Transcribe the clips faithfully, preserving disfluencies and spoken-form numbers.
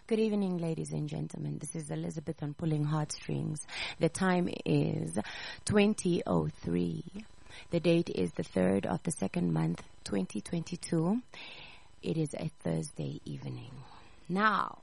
Good evening, ladies and gentlemen. This is Elizabeth on Pulling Heartstrings. The time is twenty oh three. The date is the third of the second month, twenty twenty-two. It is a Thursday evening. Now,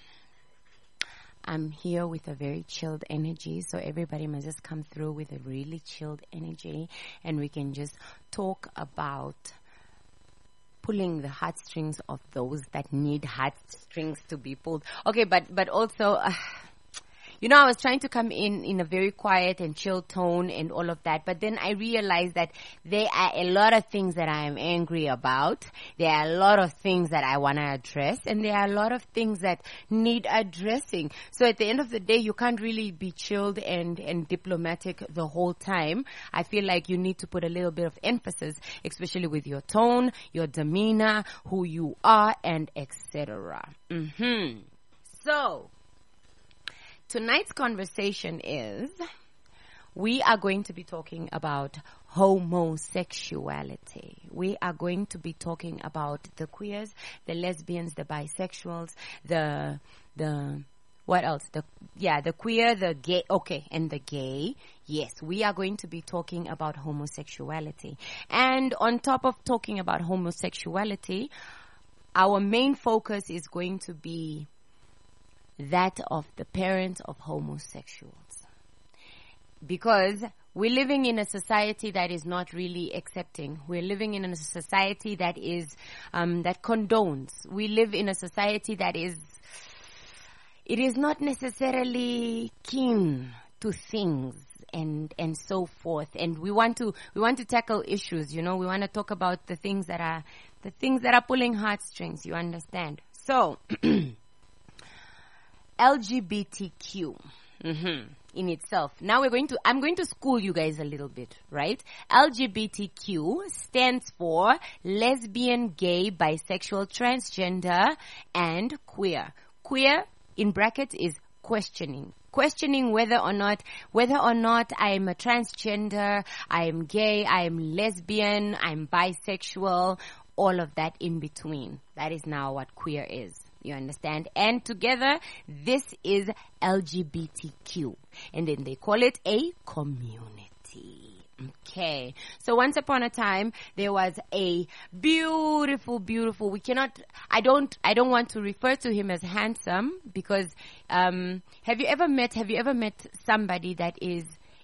I'm here with a very chilled energy, so everybody must just come through with a really chilled energy, and we can just talk about pulling the heartstrings of those that need heartstrings to be pulled. Okay, but but also, uh, you know, I was trying to come in in a very quiet and chill tone and all of that, but then I realized that there are a lot of things that I am angry about. There are a lot of things that I want to address, and there are a lot of things that need addressing. So at the end of the day, you can't really be chilled and, and diplomatic the whole time. I feel like you need to put a little bit of emphasis, especially with your tone, your demeanor, who you are, and et cetera. Mm-hmm. So, tonight's conversation is, we are going to be talking about homosexuality. We are going to be talking about the queers, the lesbians, the bisexuals, the, the, what else? The, yeah, the queer, the gay, okay, and the gay. Yes, we are going to be talking about homosexuality. And on top of talking about homosexuality, our main focus is going to be that of the parents of homosexuals. Because we're living in a society that is not really accepting. We're living in a society that is, um, that condones. We live in a society that is, it is not necessarily keen to things and, and so forth. And we want to, we want to tackle issues, you know, we want to talk about the things that are, the things that are pulling heartstrings, you understand? So, L G B T Q mm-hmm. in itself. Now we're going to, I'm going to school you guys a little bit, right? L G B T Q stands for lesbian, gay, bisexual, transgender, and queer. Queer, in brackets, is questioning. Questioning whether or not, whether or not I am a transgender, I am gay, I am lesbian, I'm bisexual, all of that in between. That is now what queer is. You understand? And together, this is L G B T Q. And then they call it a community. Okay. So once upon a time, there was a beautiful, beautiful, we cannot, I don't, I don't want to refer to him as handsome because, um, have you ever met, have you ever met somebody that is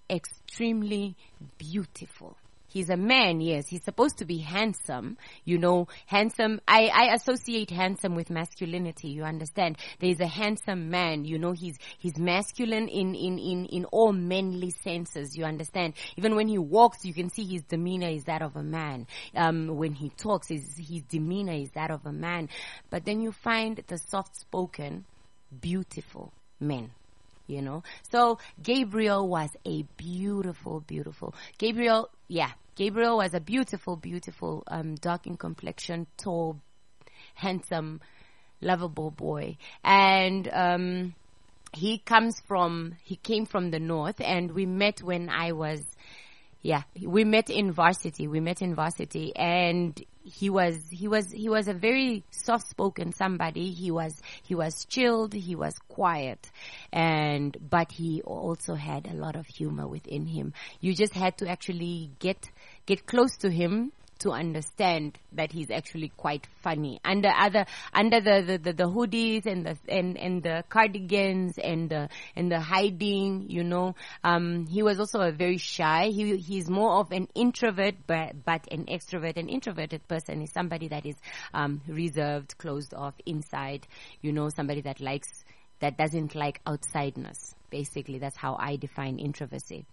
extremely beautiful? He's a man, yes. He's supposed to be handsome, you know, handsome. I, I associate handsome with masculinity, you understand? There's a handsome man, you know, he's, he's masculine in, in, in, in all manly senses, you understand? Even when he walks, you can see his demeanor is that of a man. Um, when he talks, his, his demeanor is that of a man. But then you find the soft-spoken, beautiful men. You know, so Gabriel was a beautiful, beautiful, Gabriel, yeah, Gabriel was a beautiful, beautiful, um, dark in complexion, tall, handsome, lovable boy. And, um, he comes from, he came from the north, and we met when I was, yeah, we met in varsity, we met in varsity, and he was, he was, he was a very soft-spoken somebody. He was, he was chilled, he was quiet, and, but he also had a lot of humor within him. You just had to actually get, get close to him to understand that he's actually quite funny. Under other, under the, the, the, the hoodies and the, and, and the cardigans and the, and the hiding, you know, um, he was also a very shy. He, he's more of an introvert, but, but an extrovert. An introverted person is somebody that is, um, reserved, closed off, inside, you know, somebody that likes, that doesn't like outsideness. Basically, that's how I define introversy.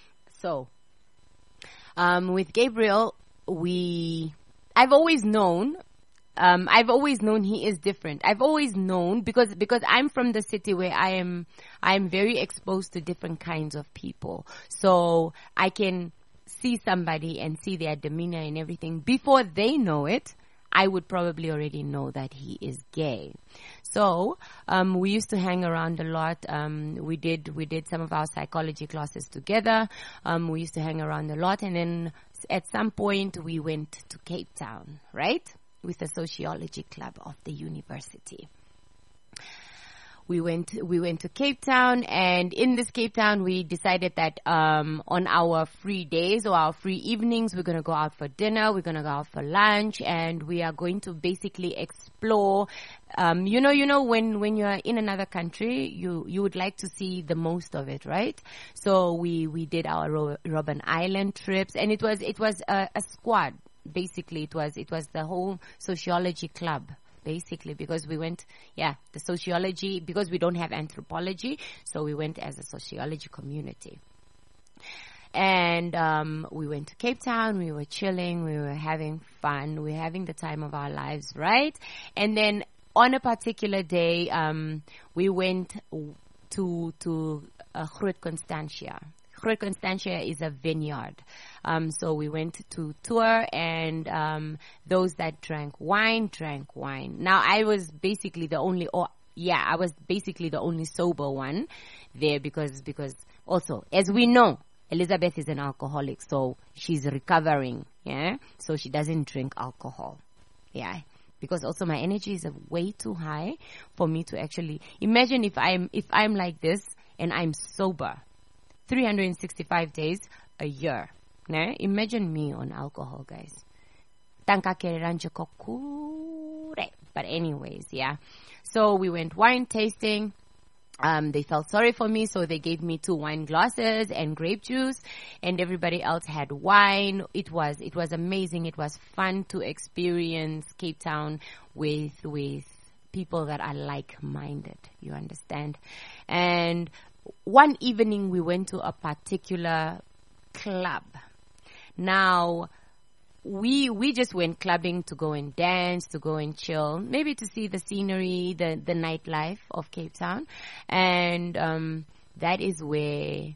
So, um, with Gabriel, we, I've always known, um, I've always known he is different. I've always known because, because I'm from the city where I am, I am very exposed to different kinds of people. So I can see somebody and see their demeanor and everything before they know it. I would probably already know that he is gay. So, um, we used to hang around a lot. Um, we did, we did some of our psychology classes together. Um, we used to hang around a lot, and then at some point we went to Cape Town, right? With the sociology club of the university. we went we went to Cape Town, and in this Cape Town we decided that um on our free days or our free evenings we're gonna go out for dinner, we're gonna go out for lunch, and we are going to basically explore. Um, you know, you know when when you are in another country, you you would like to see the most of it, right? So we we did our Ro- Robben Island trips, and it was it was a, a squad. Basically, it was it was the whole sociology club. Basically, because we went, yeah, the sociology, because we don't have anthropology, so we went as a sociology community. And um, we went to Cape Town, we were chilling, we were having fun, we were having the time of our lives, right? And then on a particular day, um, we went to to uh, Groot Constantia. Groot Constantia is a vineyard. Um, so we went to tour, and um, those that drank wine, drank wine. Now, I was basically the only, or yeah, I was basically the only sober one there because, because also, as we know, Elizabeth is an alcoholic, so she's recovering, yeah? So she doesn't drink alcohol, yeah? Because also my energy is way too high for me to actually, imagine if I'm, if I'm like this and I'm sober. three hundred sixty-five days a year. Né? Imagine me on alcohol, guys. But anyways, yeah. So we went wine tasting. Um, they felt sorry for me, so they gave me two wine glasses and grape juice, and everybody else had wine. It was it was amazing. It was fun to experience Cape Town with with people that are like-minded. You understand? And one evening we went to a particular club. Now, we we just went clubbing to go and dance, to go and chill, maybe to see the scenery, the, the nightlife of Cape Town. And um, that is where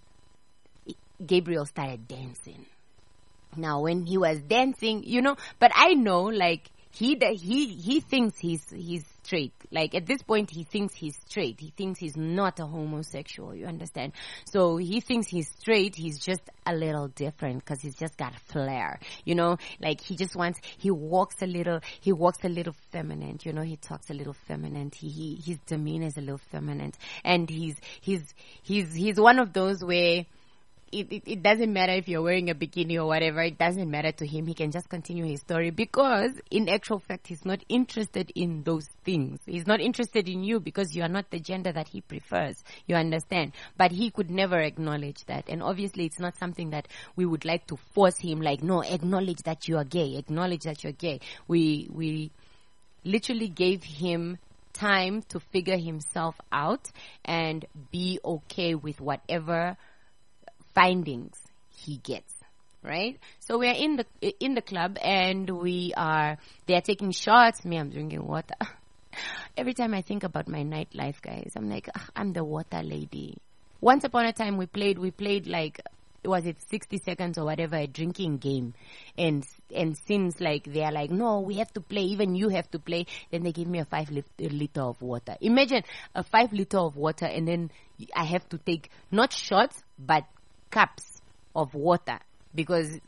Gabriel started dancing. Now, when he was dancing, you know, but I know, like, he he he thinks he's he's straight. Like, at this point, he thinks he's straight. He thinks he's not a homosexual. You understand? So he thinks he's straight. He's just a little different because he's just got flair. You know, like he just wants. He walks a little. He walks a little feminine. You know, he talks a little feminine. He, he his demeanor is a little feminine, and he's he's he's he's one of those where. It, it, it doesn't matter if you're wearing a bikini or whatever. It doesn't matter to him. He can just continue his story because, in actual fact, he's not interested in those things. He's not interested in you because you are not the gender that he prefers. You understand? But he could never acknowledge that. And obviously, it's not something that we would like to force him. Like, no, acknowledge that you are gay. Acknowledge that you're gay. We we literally gave him time to figure himself out and be okay with whatever findings he gets, right? So we are in the in the club, and we are they are taking shots. Me, I'm drinking water. Every time I think about my nightlife, guys, I'm like, ugh, I'm the water lady. Once upon a time, we played we played like, was it sixty seconds or whatever, a drinking game, and and since like they are like, no, we have to play, even you have to play, then they give me a five lit- liter of water. Imagine a five liter of water, and then I have to take not shots but cups of water, because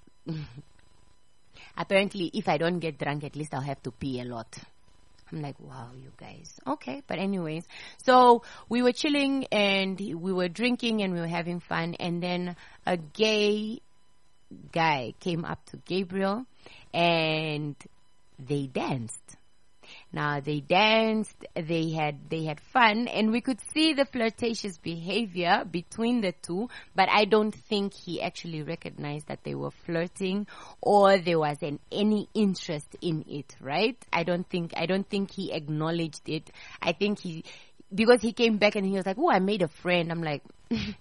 apparently if I don't get drunk, at least I'll have to pee a lot. I'm like, wow, you guys. Okay, but anyways, so we were chilling and we were drinking and we were having fun, and then a gay guy came up to Gabriel and they danced. Now they danced, they had they had fun, and we could see the flirtatious behavior between the two, but I don't think he actually recognized that they were flirting or there was an, any interest in it, right? I don't think I don't think he acknowledged it. I think he, because he came back and he was like, oh, I made a friend. I'm like,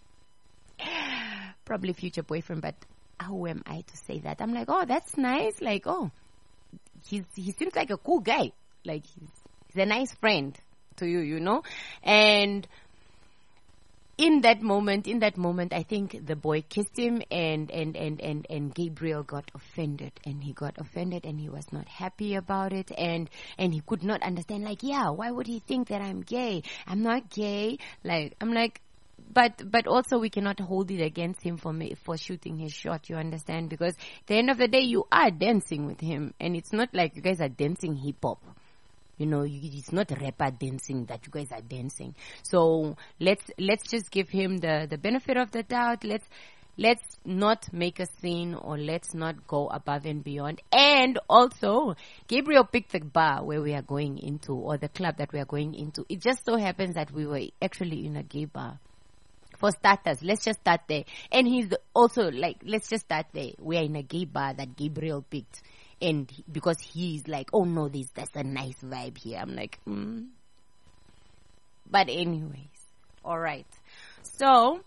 probably future boyfriend, but who am I to say that? I'm like, oh, that's nice. Like, oh, he's he seems like a cool guy. Like, he's, he's a nice friend to you, you know? And in that moment, in that moment, I think the boy kissed him, and, and, and, and, and Gabriel got offended. And he got offended and he was not happy about it. And, and he could not understand, like, yeah, why would he think that I'm gay? I'm not gay. Like, I'm like, But but also we cannot hold it against him for me, for shooting his shot, you understand? Because at the end of the day, you are dancing with him. And it's not like you guys are dancing hip-hop. You know, you, it's not rapper dancing that you guys are dancing. So let's let's just give him the, the benefit of the doubt. Let's let's not make a scene, or let's not go above and beyond. And also, Gabriel picked the bar where we are going into, or the club that we are going into. It just so happens that we were actually in a gay bar. For starters, let's just start there. And he's also like, let's just start there. We are in a gay bar that Gabriel picked. And he, because he's like, oh no, this that's a nice vibe here. I'm like, mm. But anyways, all right. So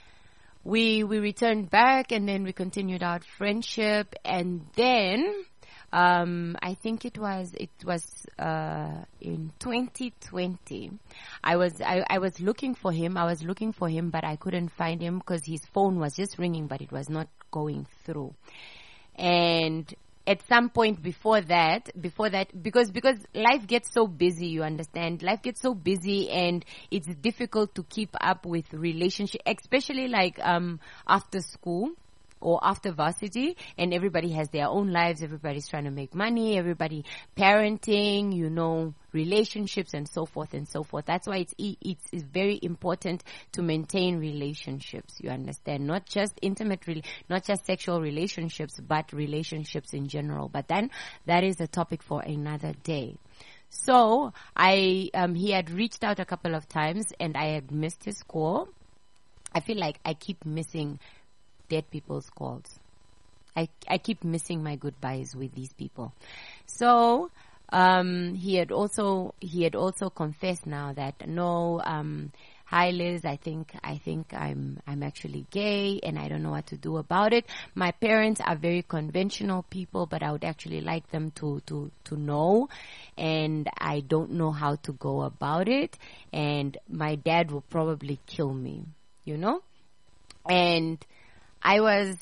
we we returned back, and then we continued our friendship, and then um, I think it was it was uh, in twenty twenty. I was I, I was looking for him. I was looking for him, but I couldn't find him because his phone was just ringing, but it was not going through. And at some point before that, before that, because, because life gets so busy, you understand, life gets so busy, and it's difficult to keep up with relationship, especially like, um, after school or after varsity, and everybody has their own lives, everybody's trying to make money, everybody parenting, you know, relationships and so forth and so forth. That's why it's, it's, it's very important to maintain relationships, you understand, not just intimate, re- not just sexual relationships, but relationships in general. But then that is a topic for another day. So I, um, he had reached out a couple of times, and I had missed his call. I feel like I keep missing dead people's calls. I, I keep missing my goodbyes with these people. So, um, he had also, he had also confessed now that no, um, hi Liz, I think, I think I'm, I'm actually gay, and I don't know what to do about it. My parents are very conventional people, but I would actually like them to, to, to know, and I don't know how to go about it, and my dad will probably kill me, you know? And I was,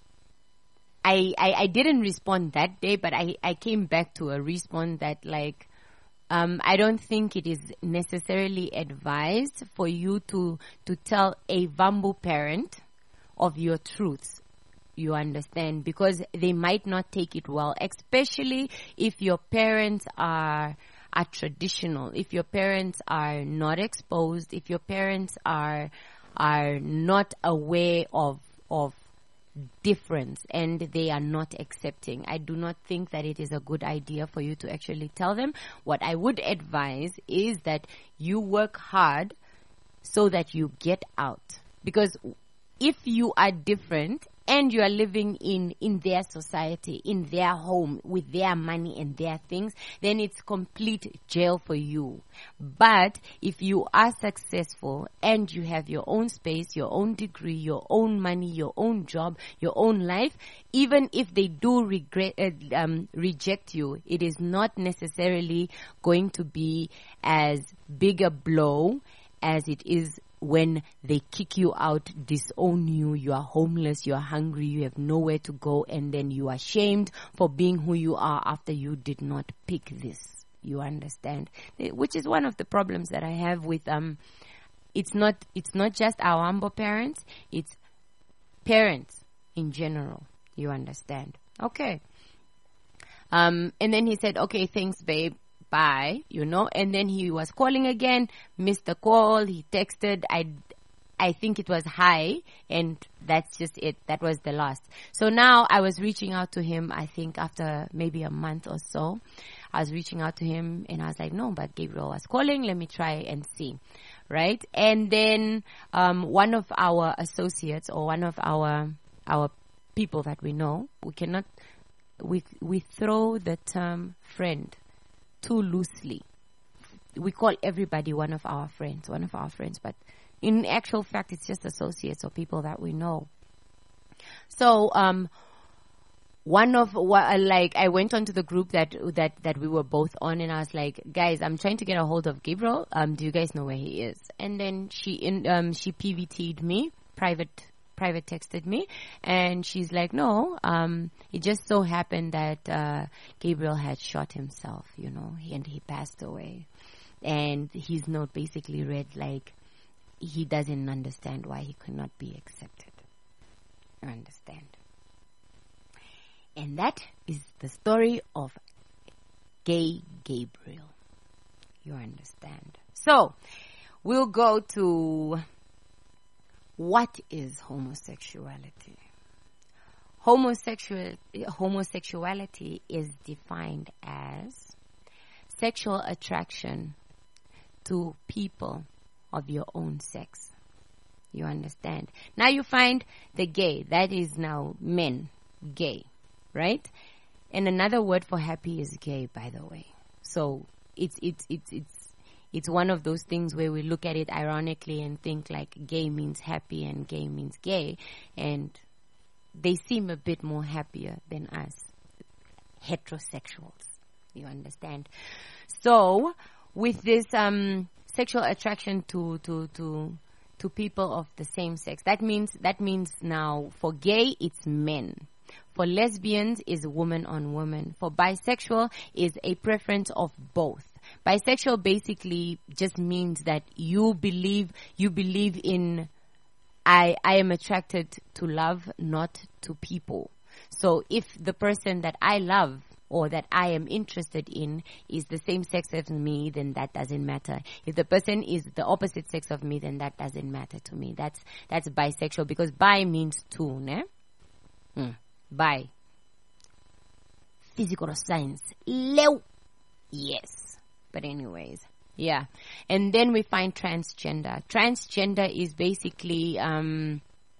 I, I, I didn't respond that day, but I, I came back to a response that like, um, I don't think it is necessarily advised for you to, to tell a vulnerable parent of your truths. You understand? Because they might not take it well, especially if your parents are, are traditional, if your parents are not exposed, if your parents are, are not aware of of difference, and they are not accepting. I do not think that it is a good idea for you to actually tell them. What I would advise is that you work hard so that you get out. Because if you are different and you are living in, in their society, in their home, with their money and their things, then it's complete jail for you. But if you are successful and you have your own space, your own degree, your own money, your own job, your own life, even if they do regret, uh, um, reject you, it is not necessarily going to be as big a blow as it is when they kick you out, disown you, you are homeless, you are hungry, you have nowhere to go, and then you are shamed for being who you are after you did not pick this. You understand? Which is one of the problems that I have with, um, it's not, it's not just our humble parents, it's parents in general. You understand? Okay. Um, and then he said, okay, thanks, babe. Bye, you know, and then he was calling again, missed the call, he texted, I, I think it was hi, and that's just it, that was the last. So now I was reaching out to him, I think after maybe a month or so, I was reaching out to him, and I was like, no, but Gabriel was calling, let me try and see, right? And then, um, one of our associates, or one of our, our people that we know, we cannot, we, we throw the term friend too loosely. We call everybody one of our friends, one of our friends, but in actual fact, it's just associates or people that we know. So, um, one of what, like, I went onto the group that that that we were both on, and I was like, guys, I'm trying to get a hold of Gabriel. Um, do you guys know where he is? And then she in um she P V T'd me, private. private texted me, and she's like, no, um, it just so happened that, uh, Gabriel had shot himself, you know, and he passed away. And his note basically read like, he doesn't understand why he could not be accepted. You understand? And that is the story of gay Gabriel. You understand? So, we'll go to what is homosexuality. Homosexual, homosexuality is defined as sexual attraction to people of your own sex. You understand? Now you find the gay, that is now men, gay, right? And another word for happy is gay, by the way. So it's it's it's it's it's one of those things where we look at it ironically and think like gay means happy and gay means gay, and they seem a bit more happier than us heterosexuals. You understand? So with this um sexual attraction to to to to people of the same sex, that means that means now for gay it's men. For lesbians is woman on woman. For bisexual is a preference of both. Bisexual basically just means that you believe you believe in I I am attracted to love, not to people. So if the person that I love or that I am interested in is the same sex as me, then that doesn't matter. If the person is the opposite sex of me, then that doesn't matter to me. That's that's bisexual, because bi means two, ne? Hmm. Bi. Physical science. Lew. Yes. But anyways, yeah. And then we find transgender. Transgender is basically um,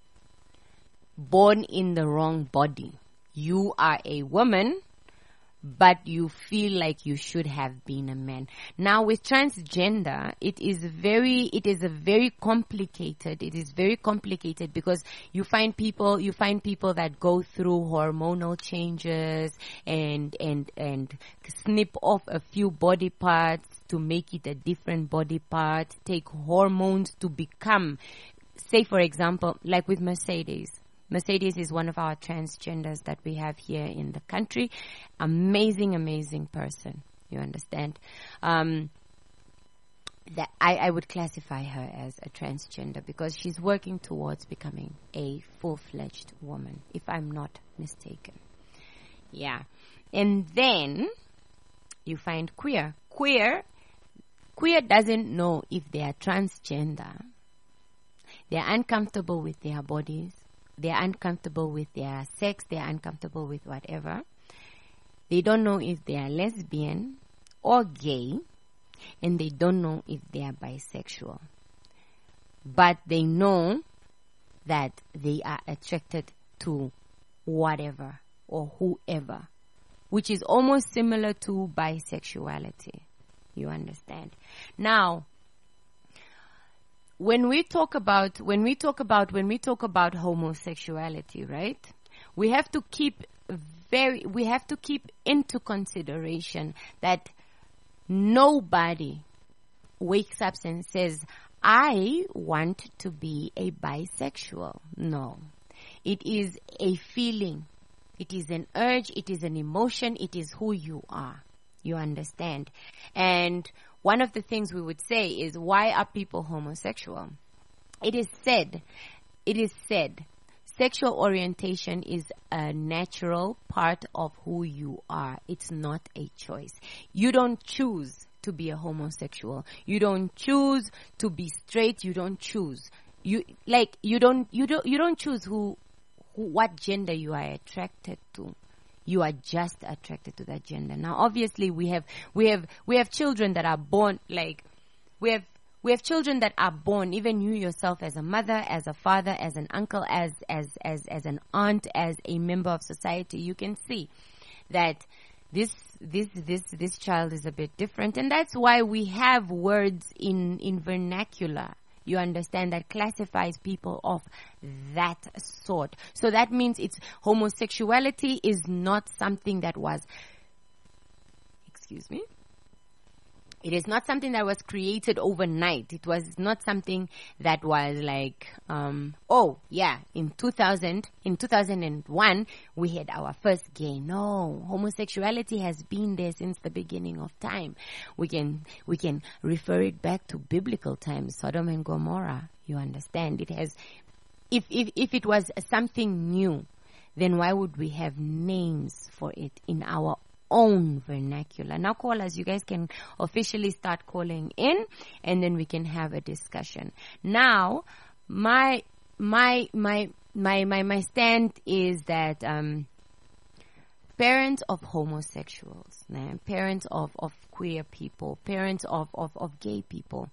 born in the wrong body. You are a woman, but you feel like you should have been a man. Now with transgender, it is very, it is a very complicated, it is very complicated because you find people, you find people that go through hormonal changes and, and, and snip off a few body parts to make it a different body part, take hormones to become, say for example, like with Mercedes. Mercedes is one of our transgenders that we have here in the country. Amazing, amazing person. You understand? Um, that I, I would classify her as a transgender because she's working towards becoming a full-fledged woman, if I'm not mistaken. Yeah. And then you find queer. Queer, queer doesn't know if they are transgender. They're uncomfortable with their bodies. They're uncomfortable with their sex. They're uncomfortable with whatever. They don't know if they are lesbian or gay. And they don't know if they are bisexual. But they know that they are attracted to whatever or whoever, which is almost similar to bisexuality. You understand? Now, When we talk about when we talk about when we talk about homosexuality, right? We have to keep very we have to keep into consideration that nobody wakes up and says, "I want to be a bisexual." No. It is a feeling. It is an urge, it is an emotion, it is who you are. You understand? And one of the things we would say is, why are people homosexual? It is said, it is said, sexual orientation is a natural part of who you are. It's not a choice. You don't choose to be a homosexual. You don't choose to be straight. You don't choose. You like you don't you don't you don't choose who, who what gender you are attracted to. You are just attracted to that gender. Now, obviously, we have we have we have children that are born like we have we have children that are born. Even you yourself, as a mother, as a father, as an uncle, as as as as an aunt, as a member of society, you can see that this this this this child is a bit different, and that's why we have words in in vernacular. You understand, that classifies people of that sort. So that means it's homosexuality is not something that was, excuse me, it is not something that was created overnight. It was not something that was like, um, oh yeah, in two thousand, in two thousand one, we had our first gay. No, homosexuality has been there since the beginning of time. We can, we can refer it back to biblical times, Sodom and Gomorrah. You understand? It has, if, if, if it was something new, then why would we have names for it in our own vernacular. Now, callers, you guys can officially start calling in, and then we can have a discussion. Now, my my my my my my stand is that um, parents of homosexuals, nah, parents of of queer people, parents of of of gay people,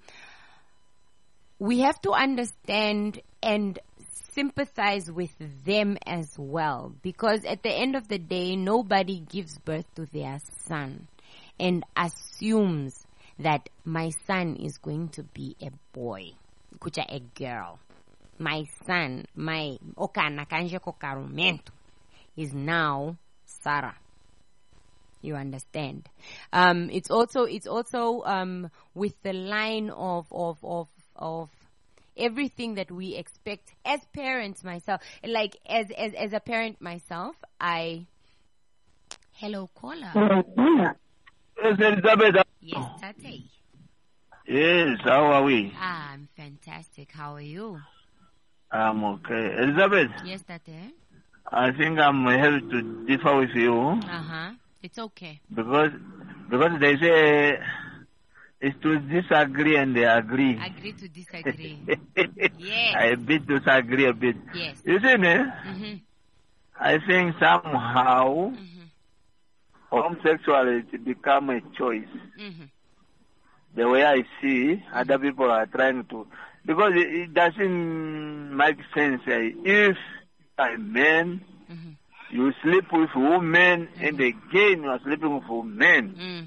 we have to understand and sympathize with them as well, because at the end of the day, nobody gives birth to their son and assumes that my son is going to be a boy, kucha a girl. My son, my okana kanje kokarumento is now Sarah. You understand? Um, it's also it's also um with the line of of of of everything that we expect as parents. Myself, like as as as a parent myself, I hello caller. Yes, Elizabeth. Yes, Tate. Yes, how are we? Ah, I'm fantastic. How are you? I'm okay. Elizabeth, Yes, Tate. I think I'm here to differ with you Uh huh. It's okay. because because they say it's to disagree and they agree. Agree to disagree. Yes. I a bit disagree a bit. Yes. You see me? Mm-hmm. I think somehow Mm-hmm. homosexuality become a choice. Mm-hmm. The way I see, other people are trying to, because it, it doesn't make sense. eh, If a man, Mm-hmm. you sleep with women, and again you are sleeping with women, Mm.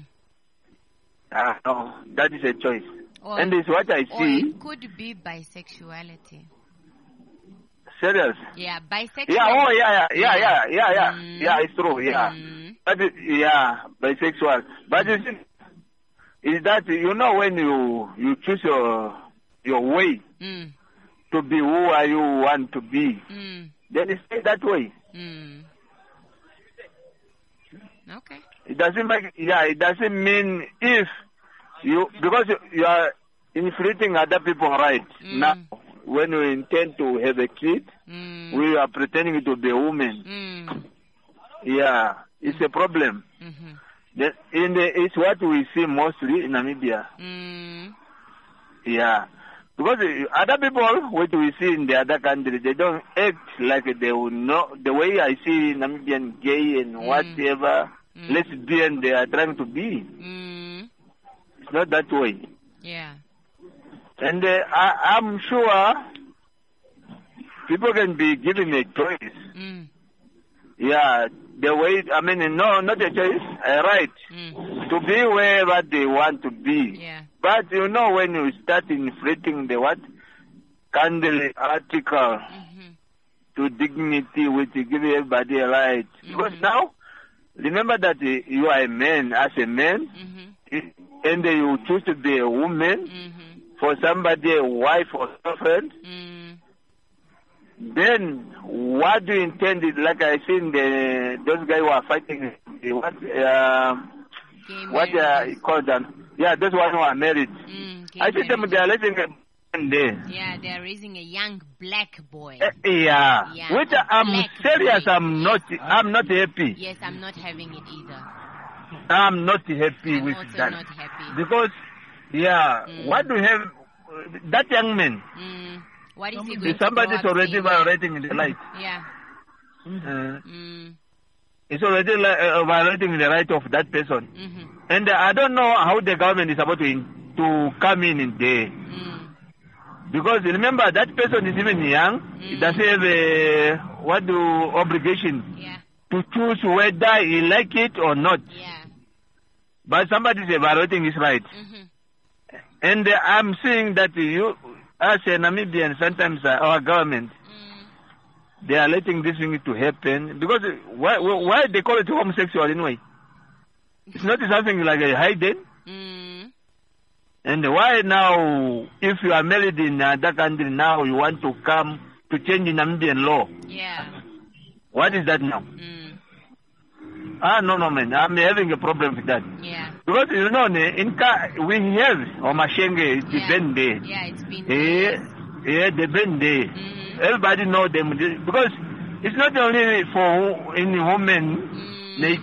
ah, no, that is a choice. Or, And it's what I or see. it could be bisexuality. Serious. Yeah, bisexual. Yeah, oh, yeah, yeah, yeah, yeah, yeah, yeah. Mm. Yeah, it's true, yeah. Mm. But, it- yeah, bisexual. But you see, is that, you know, when you, you choose your, your way Mm. to be who are you want to be, Mm. then it stay that way. Mm. Okay. It doesn't make, yeah, it doesn't mean if you, because you, you are inflicting other people's rights. Mm. Now, when you intend to have a kid, Mm. we are pretending to be a woman. Mm. Yeah, it's a problem. Mm-hmm. The, in the, it's what we see mostly in Namibia. Mm. Yeah. Because uh, other people, what we see in the other countries, they don't act like they will know. The way I see Namibian gay and Mm. whatever, Mm. lesbian, they are trying to be. Mm. It's not that way. Yeah. And uh, I, I'm sure people can be given a choice. Mm. Yeah, the way, I mean, no, not a choice, a right Mm. to be wherever they want to be. Yeah. But you know, when you start inflating the what? Candle article Mm-hmm. to dignity, which give everybody a right. Mhm. Because now, remember that uh, you are a man as a man, Mm-hmm. and uh, you choose to be a woman Mm-hmm. for somebody, a wife or girlfriend. Mm. Then, what do you intend? Like I seen the those guys who are fighting, the what? Uh, Gay what uh, marriages. you call them? Yeah, those ones who are married. Mm, gay I see them. marriages. They are letting a man there. Yeah, they're raising a young black boy. Uh, yeah. Yeah, Which a I'm black serious. boy. I'm not. I'm not happy. Yes, I'm not having it either. I'm not happy I'm with also that not happy. because, yeah, Mm. what do you have? That young man, Mm. What is he going if to somebody's grow up already saying? violating the right, Yeah. uh, Mm. it's already li- uh, violating the right of that person. Mm-hmm. And uh, I don't know how the government is about to in, to come in in there. Mm. Because remember, that person is even young. He Mm. doesn't have a what do obligation Yeah. to choose whether he like it or not. Yeah. But somebody is violating his right. Mm-hmm. And uh, I'm seeing that you, as a Namibian, sometimes uh, our government, Mm. they are letting this thing to happen. Because uh, why, why they call it homosexual anyway? It's not something like a hidden. Mm. And why now, if you are married in uh, that country now, you want to come to change Namibian law? Yeah. What is that now? Mm. Ah, no, no, man. I'm having a problem with that. Yeah. Because, you know, in Ka, we have, or Mashenge, it's Yeah. the bend there. Yeah, it's been. Eh, yeah, the bend there. Mm. Everybody know them. Because it's not only for in human Mm. nature,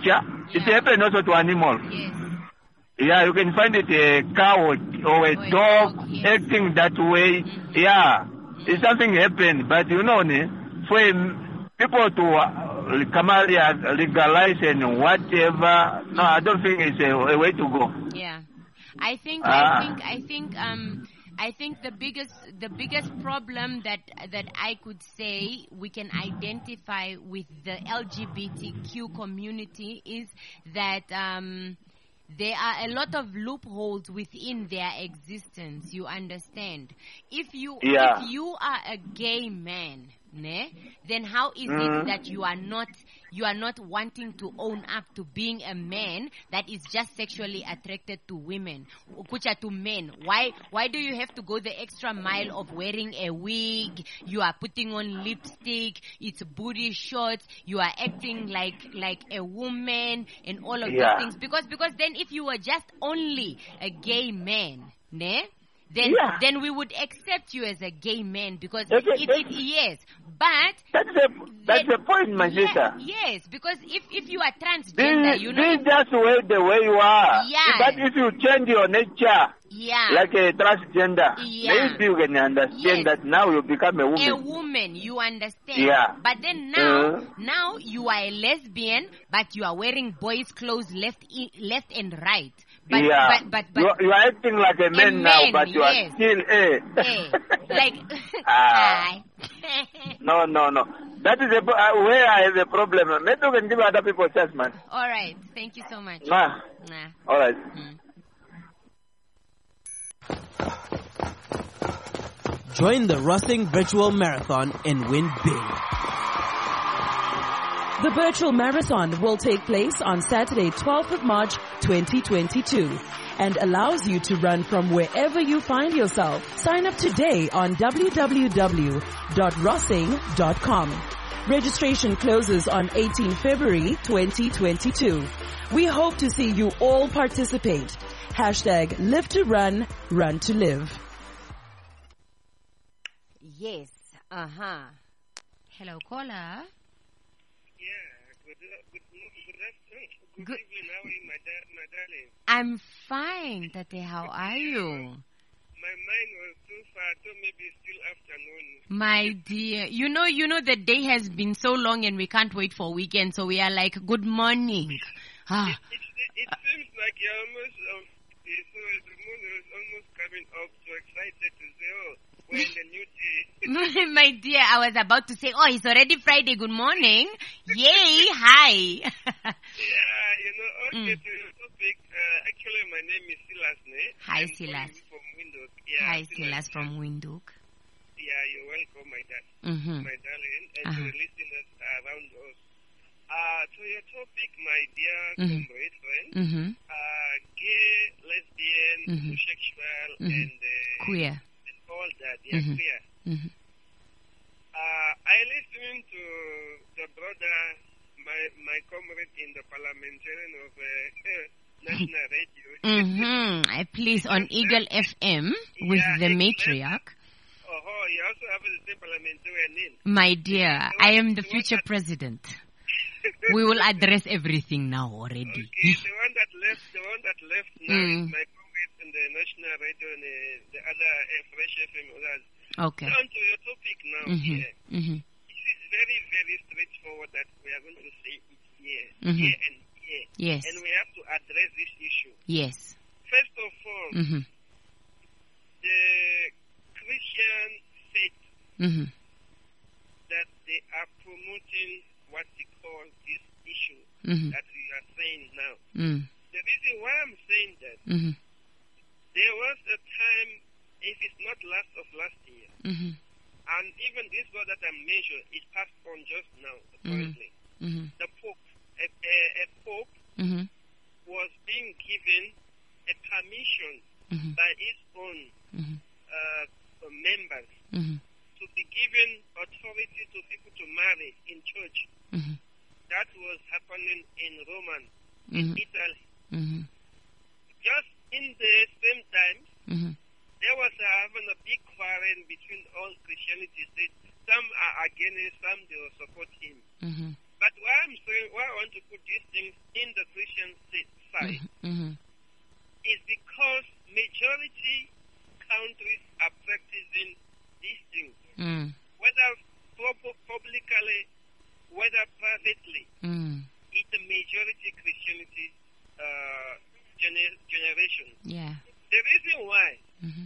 It happens also to animals. Yes. Yeah, you can find it a cow or, or a Or a dog dog, yes. acting that way. Mhm. Yeah, if something happened, but you know, ne, for um, people to uh, come out here, legalize and whatever, no, I don't think it's a, a way to go. Yeah. I think Ah. I think I think um I think the biggest the biggest problem that that I could say we can identify with the L G B T Q community is that um there are a lot of loopholes within their existence. You understand? If you Yeah. if you are a gay man, ne, then how is Mhm. it that you are not you are not wanting to own up to being a man that is just sexually attracted to women, which are to men? Why why do you have to go the extra mile of wearing a wig? You are putting on lipstick, it's booty shorts, you are acting like like a woman and all of Yeah. these things. Because because then if you were just only a gay man, ne? Then, Yeah. then we would accept you as a gay man because That's it, it, it, that's- yes, but That's the that's the point, my yeah, sister. yes, because if if you are Be, transgender, you know, be just way the way you are. Yeah. But if you change your nature yeah, like a transgender, Yeah. maybe you can understand Yes. that now you become a woman. a woman, you understand? Yeah. But then now, Uh. now you are a lesbian, but you are wearing boys' clothes left, in, left and right. But, yeah. but, but, but you, you are acting like a man now, man, but you yes. are still a. eh, like, Ah. hi. No, no, no. That is a, uh, where I have a problem. Maybe you can give other people a chance, man. All right, thank you so much. Nah. Nah. All right. Mm. Join the Rossing Virtual Marathon and win big. The virtual marathon will take place on Saturday, twelfth of March, twenty twenty-two, and allows you to run from wherever you find yourself. Sign up today on w w w dot rossing dot com. Registration closes on eighteenth of February, twenty twenty-two. We hope to see you all participate. Hashtag live to run, run to live. Yes. Uh-huh. Hello, caller. Yeah, good, good, good afternoon. Good, Good- evening. How are you, my, da- my darling? I'm fine, Tate. How are you? My mind was too far, so maybe still afternoon. My dear, you know, you know, the day has been so long and we can't wait for weekend, so we are like, good morning. Ah, It, it, it seems like you're almost, um, so the moon is almost coming up, so excited to say, oh, we're in the new day. my dear, I was about to say, oh, it's already Friday. Good morning. Yay, hi. Yeah, you know, okay, Mm. to your topic, uh, actually my name is Silas, ne? Hi, I'm Silas. calling you from Windhoek. Yeah, Hi, Silas from Windhoek. Yeah, you're welcome, my dad. Mm-hmm. My darling, and Uh-huh. to the listeners around us. Uh, to your topic, my dear Mhm. comrade friend, Mm-hmm. uh, gay, lesbian, Mhm. homosexual, Mhm. and uh, Queer. all that, yeah, Mhm. queer. Mm-hmm. Uh, I listened to the brother, my my comrade in the parliamentarian of uh, national radio. Mm-hmm. I please on Eagle F M with Yeah, the exactly. matriarch. Oh, you also have the same parliamentarian name. My dear, I am the The one future that- president. We will address everything now already. Okay, the one that left, the one that left now Mm. is my comrade in the national radio and uh, the other uh, Fresh F M. Others. Okay. On to your topic now. Mm-hmm. Here. Mm-hmm. It is very, very straightforward that we are going to say it here, Mhm. here and here, Yes. and we have to address this issue. Yes. First of all, Mm-hmm. the Christian faith Mm-hmm. that they are promoting what they call this issue Mm-hmm. that we are saying now. Mm. The reason why I'm saying that, Mm-hmm. there was a time, if it's not last of last year, Mm-hmm. and even this law that I mentioned, it passed on just now, apparently. Mm-hmm. The Pope, a, a, a Pope Mm-hmm. was being given a permission Mm-hmm. by his own Mm-hmm. uh, members Mm-hmm. to be given authority to people to marry in church. Mm-hmm. That was happening in Roman, Mm-hmm. Italy. Mm-hmm. Just in the same time, Mm-hmm. there was uh, having a big quarrel between all Christianity states. Some are against, some they will support him. Mm-hmm. But why I'm saying, why I want to put these things in the Christian si- side Mm-hmm. is because majority countries are practicing these things, Mm. whether pu- publicly, whether privately. Mm. It's a majority Christianity uh, gener- generation. Yeah. The reason why Mm-hmm.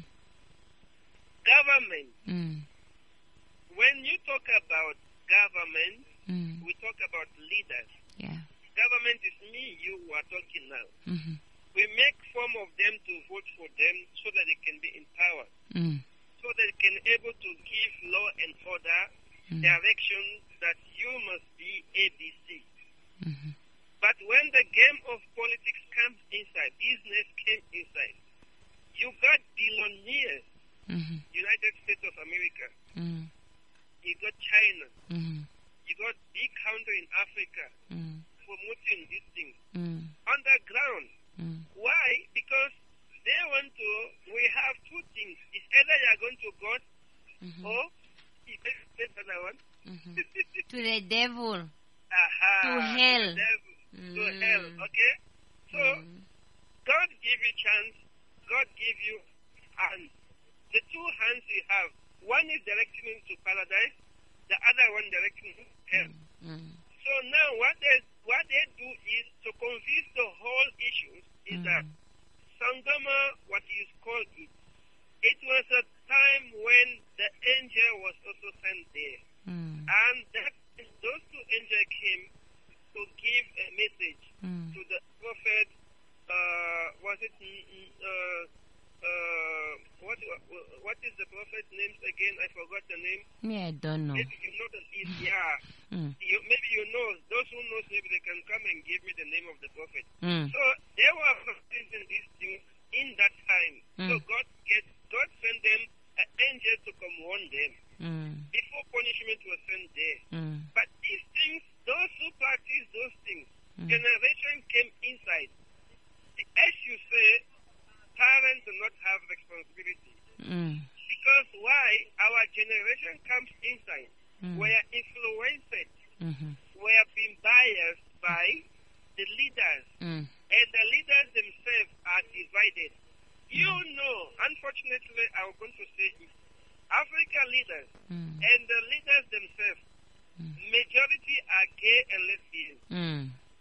government, Mm. when you talk about government, Mm. we talk about leaders. Yeah. Government is me, you who are talking now. Mm-hmm. We make form of them to vote for them so that they can be in power, Mm. so that they can able to give law and order, Mm. direction that you must be A B C. Mm-hmm. But when the game of politics comes inside, business came inside, you got billionaires, Mm-hmm. United States of America, Mm. you got China, Mm-hmm. you got big country in Africa Mm. promoting these things Mm. underground. Mm. Why? Because they want to, we have two things. It's either you are going to God Mm-hmm. or you can say the other one. Mhm. To the devil. Aha, To hell. the devil, To Mm. hell, okay? So, Mm. God give you chance, God give you hands. The two hands you have, one is directing you to paradise, the other one directing you to hell. Mm. So now what they, what they do is to confuse the whole issue is Mm. that Sangama, what is called it, it was a time when the angel was also sent there. Mm. And that, those two angels came to give a message Mm. to the prophet, uh, was it, mm, mm, uh, uh, what, what is the prophet's name again? I forgot the name. Me, I don't know. Maybe you know the is yeah. Mm. You, maybe you know. Those who knows, maybe they can come and give me the name of the prophet. Mm. So they were practicing these things in that time. So Mm. God get God sent them an angel to come warn them Mm. before punishment was sent there. Mm. But these things, those who practice those things, Mm. generation came inside. As you say, parents do not have responsibility. Mm. Because why? Our generation comes inside. Mm. We are influenced. Mm-hmm. We have been biased by the leaders. Mm. And the leaders themselves are divided. You know, unfortunately, I'm going to say it. Africa leaders Mm. and the leaders themselves, Mm. majority are gay and lesbian. Mm.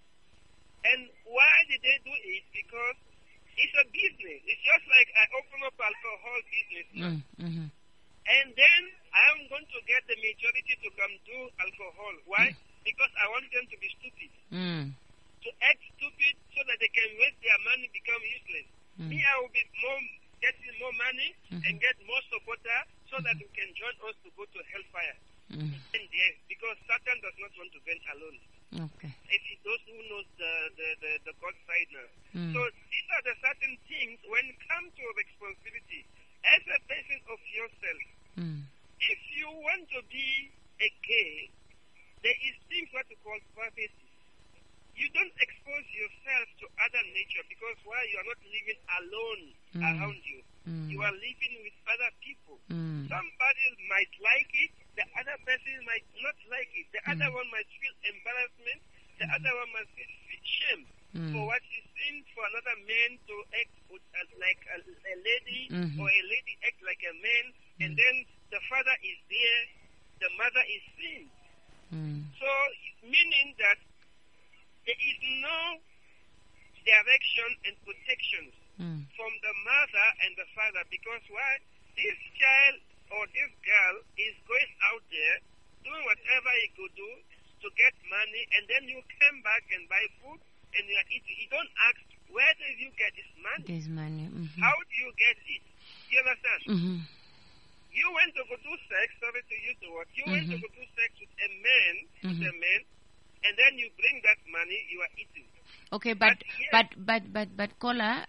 And why did they do it? Because it's a business. It's just like I open up alcohol business now. Mm. Mm-hmm. And then I'm going to get the majority to come do alcohol. Why? Because I want them to be stupid. Mm. To act stupid so that they can waste their money, become useless. Mm. Me, I will be more getting more money Mhm. and get more supporter so that we can join us to go to hellfire. Mm. And there, because Satan does not want to burn alone. Okay. If he, those who knows the the, the, the God side now. Mm. So these are the certain things when it comes to responsibility as a person of yourself. Mm. If you want to be a gay, there is things what we call privacy. You don't expose yourself to other nature because why? You are not living alone Mm. around you. Mm. You are living with other people. Mm. Somebody might like it, the other person might not like it. The other one might feel embarrassment, the other one might feel shame Mm. for what he's seen for another man to act with, uh, like a, a lady Mhm. or a lady act like a man, and then the father is there, the mother is seen. Mm. So, meaning that there is no direction and protection Mm. from the mother and the father because why? This child or this girl is going out there doing whatever he could do to get money, and then you come back and buy food and you are eating. You don't ask, where did you get this money? This money. Mm-hmm. How do you get it? You understand? Mm-hmm. You went to go do sex, sorry to use the word, you went to Mhm. go do sex with a man, with Mhm. a man, and then you bring that money, you are eating. Okay, but But yes. but but but but caller,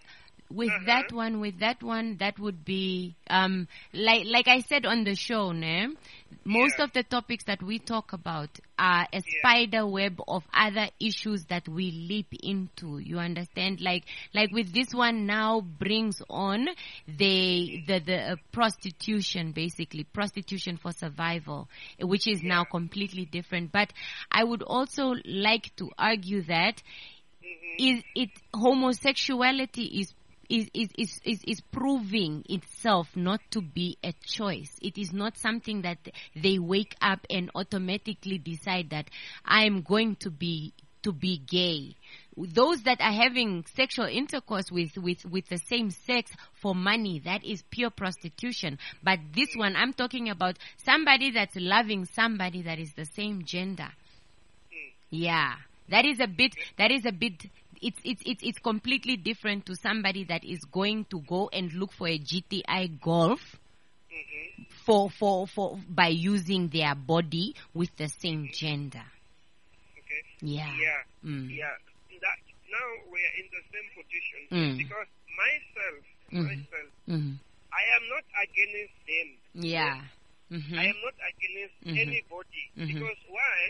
with Uh-huh. that one, with that one, that would be um, like like I said on the show, ne? Most Yeah. of the topics that we talk about are a spider web of other issues that we leap into. You understand? Like like with this one now brings on the the the uh, prostitution, basically prostitution for survival, which is now completely different. But I would also like to argue that is it homosexuality is is, is, is, is, is proving itself not to be a choice. It is not something that they wake up and automatically decide that I'm going to be to be gay. Those that are having sexual intercourse with, with, with the same sex for money, that is pure prostitution. But this one, I'm talking about somebody that's loving somebody that is the same gender. Yeah. That is a bit, that is a bit, it's, it's, it's, it's completely different to somebody that is going to go and look for a G T I Golf for, for, for, by using their body with the same gender. Okay. Yeah. Yeah. Mm. Yeah. That, now we are in the same position Mm. because myself, Mhm. myself, Mhm. I am not against them. Yeah. Mhm. I am not against Mhm. anybody Mhm. because why?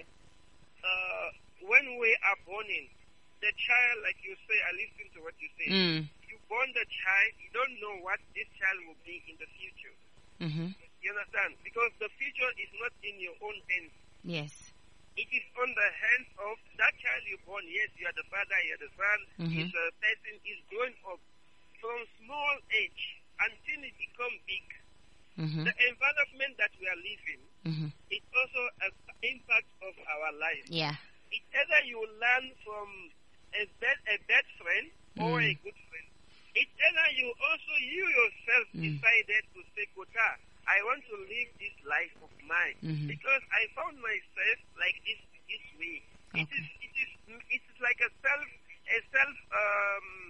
Uh, when we are born in the child, like you say, I listen to what you say. Mm. You born the child, you don't know what this child will be in the future. Mhm. You understand? Because the future is not in your own hands. Yes. It is on the hands of that child you born. Yes, you are the father, you are the son. Mhm. Is a person is growing up from small age until he become big. Mhm. The environment that we are living Mhm. is also an impact of our life. Yeah. It's either you learn from a bad, a bad friend or Mm. a good friend. It's either you also, you yourself Mm. decided to say, Kota, I want to live this life of mine. Mhm. Because I found myself like this, this way. It Okay. is, it is, it is like a self, a self, um,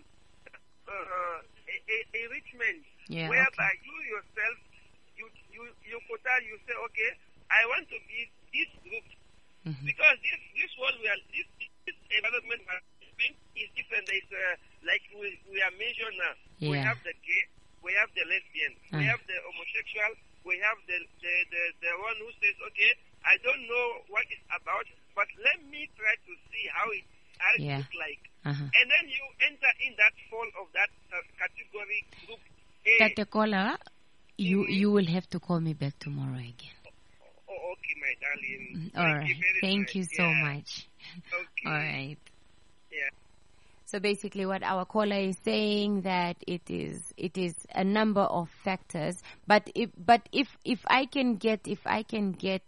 uh, a, a, enrichment. Yeah, Whereby you yourself, you, you, you, Kota, you say, okay, I want to be this group. Mhm. Because this this world we are this, this environment we are living is different. There's uh, like we we are measured now. We Yeah. have the gay, we have the lesbian, we Ah. have the homosexual, we have the the, the the one who says, okay, I don't know what it's about, but let me try to see how it how it Yeah. looks like. Uh-huh. And then you enter in that fall of that uh, category group A. Tate Kola, you you will have to call me back tomorrow again. Oh, okay, my darling. All Thank right. you very Thank much. you so Yeah. much. Okay. All right. Yeah. So basically what our caller is saying that it is it is a number of factors, but if but if if I can get if I can get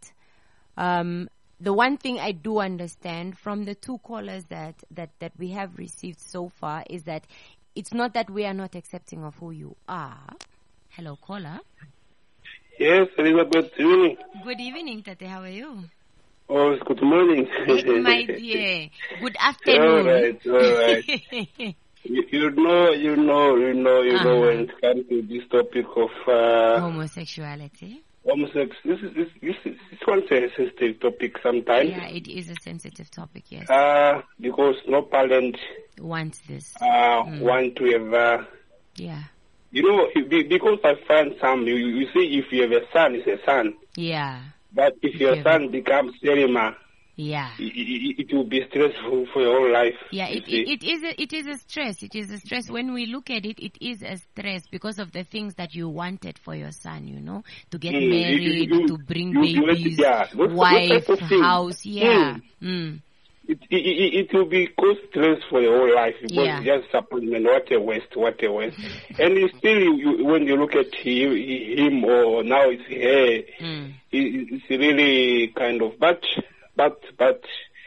um the one thing I do understand from the two callers that that that we have received so far is that it's not that we are not accepting of who you are. Hello, caller. Yes, Elizabeth, evening. Good evening, Tate. How are you? Oh, it's good morning. My dear. Good All afternoon. right, all right. you, you know, you know, you know, you know, Uh-huh. when it comes to this topic of uh, Homosexuality. homosex, this is this this is this one's a sensitive topic sometimes. Yeah, it is a sensitive topic, yes. Uh, because no parent Wants this. uh Mm. want to ever. Yeah. You know, be- because I find some, you, you see, if you have a son, it's a son. Yeah. But if If your you have son becomes Serima, Yeah. it, it, it will be stressful for your whole life. Yeah, you it, see. it, it is a, it is a stress. It is a stress. When we look at it, it is a stress because of the things that you wanted for your son, you know, to get Mm, you- married, you- to bring you- you let it- babies, yeah, those- those wife, type of things. house. Yeah. Mm. It, it, it, it will be cause stress for your whole life because Yeah. it's just disappointment. What a waste, what a waste. And it's still, you, you, when you look at him, him or now it's her, Mm. it, it's really kind of, but, but, but,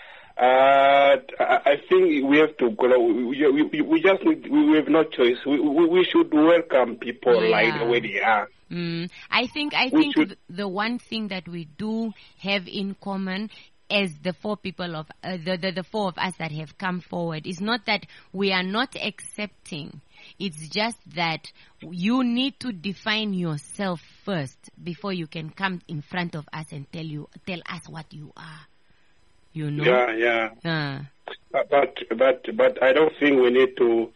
uh, I I think we have to go. We, we, we just need, we have no choice. We, we, we should welcome people like Yeah. the way they are. Mm, I think I We think should- th- the one thing that we do have in common as the four people of uh, the, the the four of us that have come forward is not that we are not accepting. It's just that you need to define yourself first before you can come in front of us and tell you tell us what you are. You know? Yeah, yeah. Uh, But, but, but, but I don't think we need to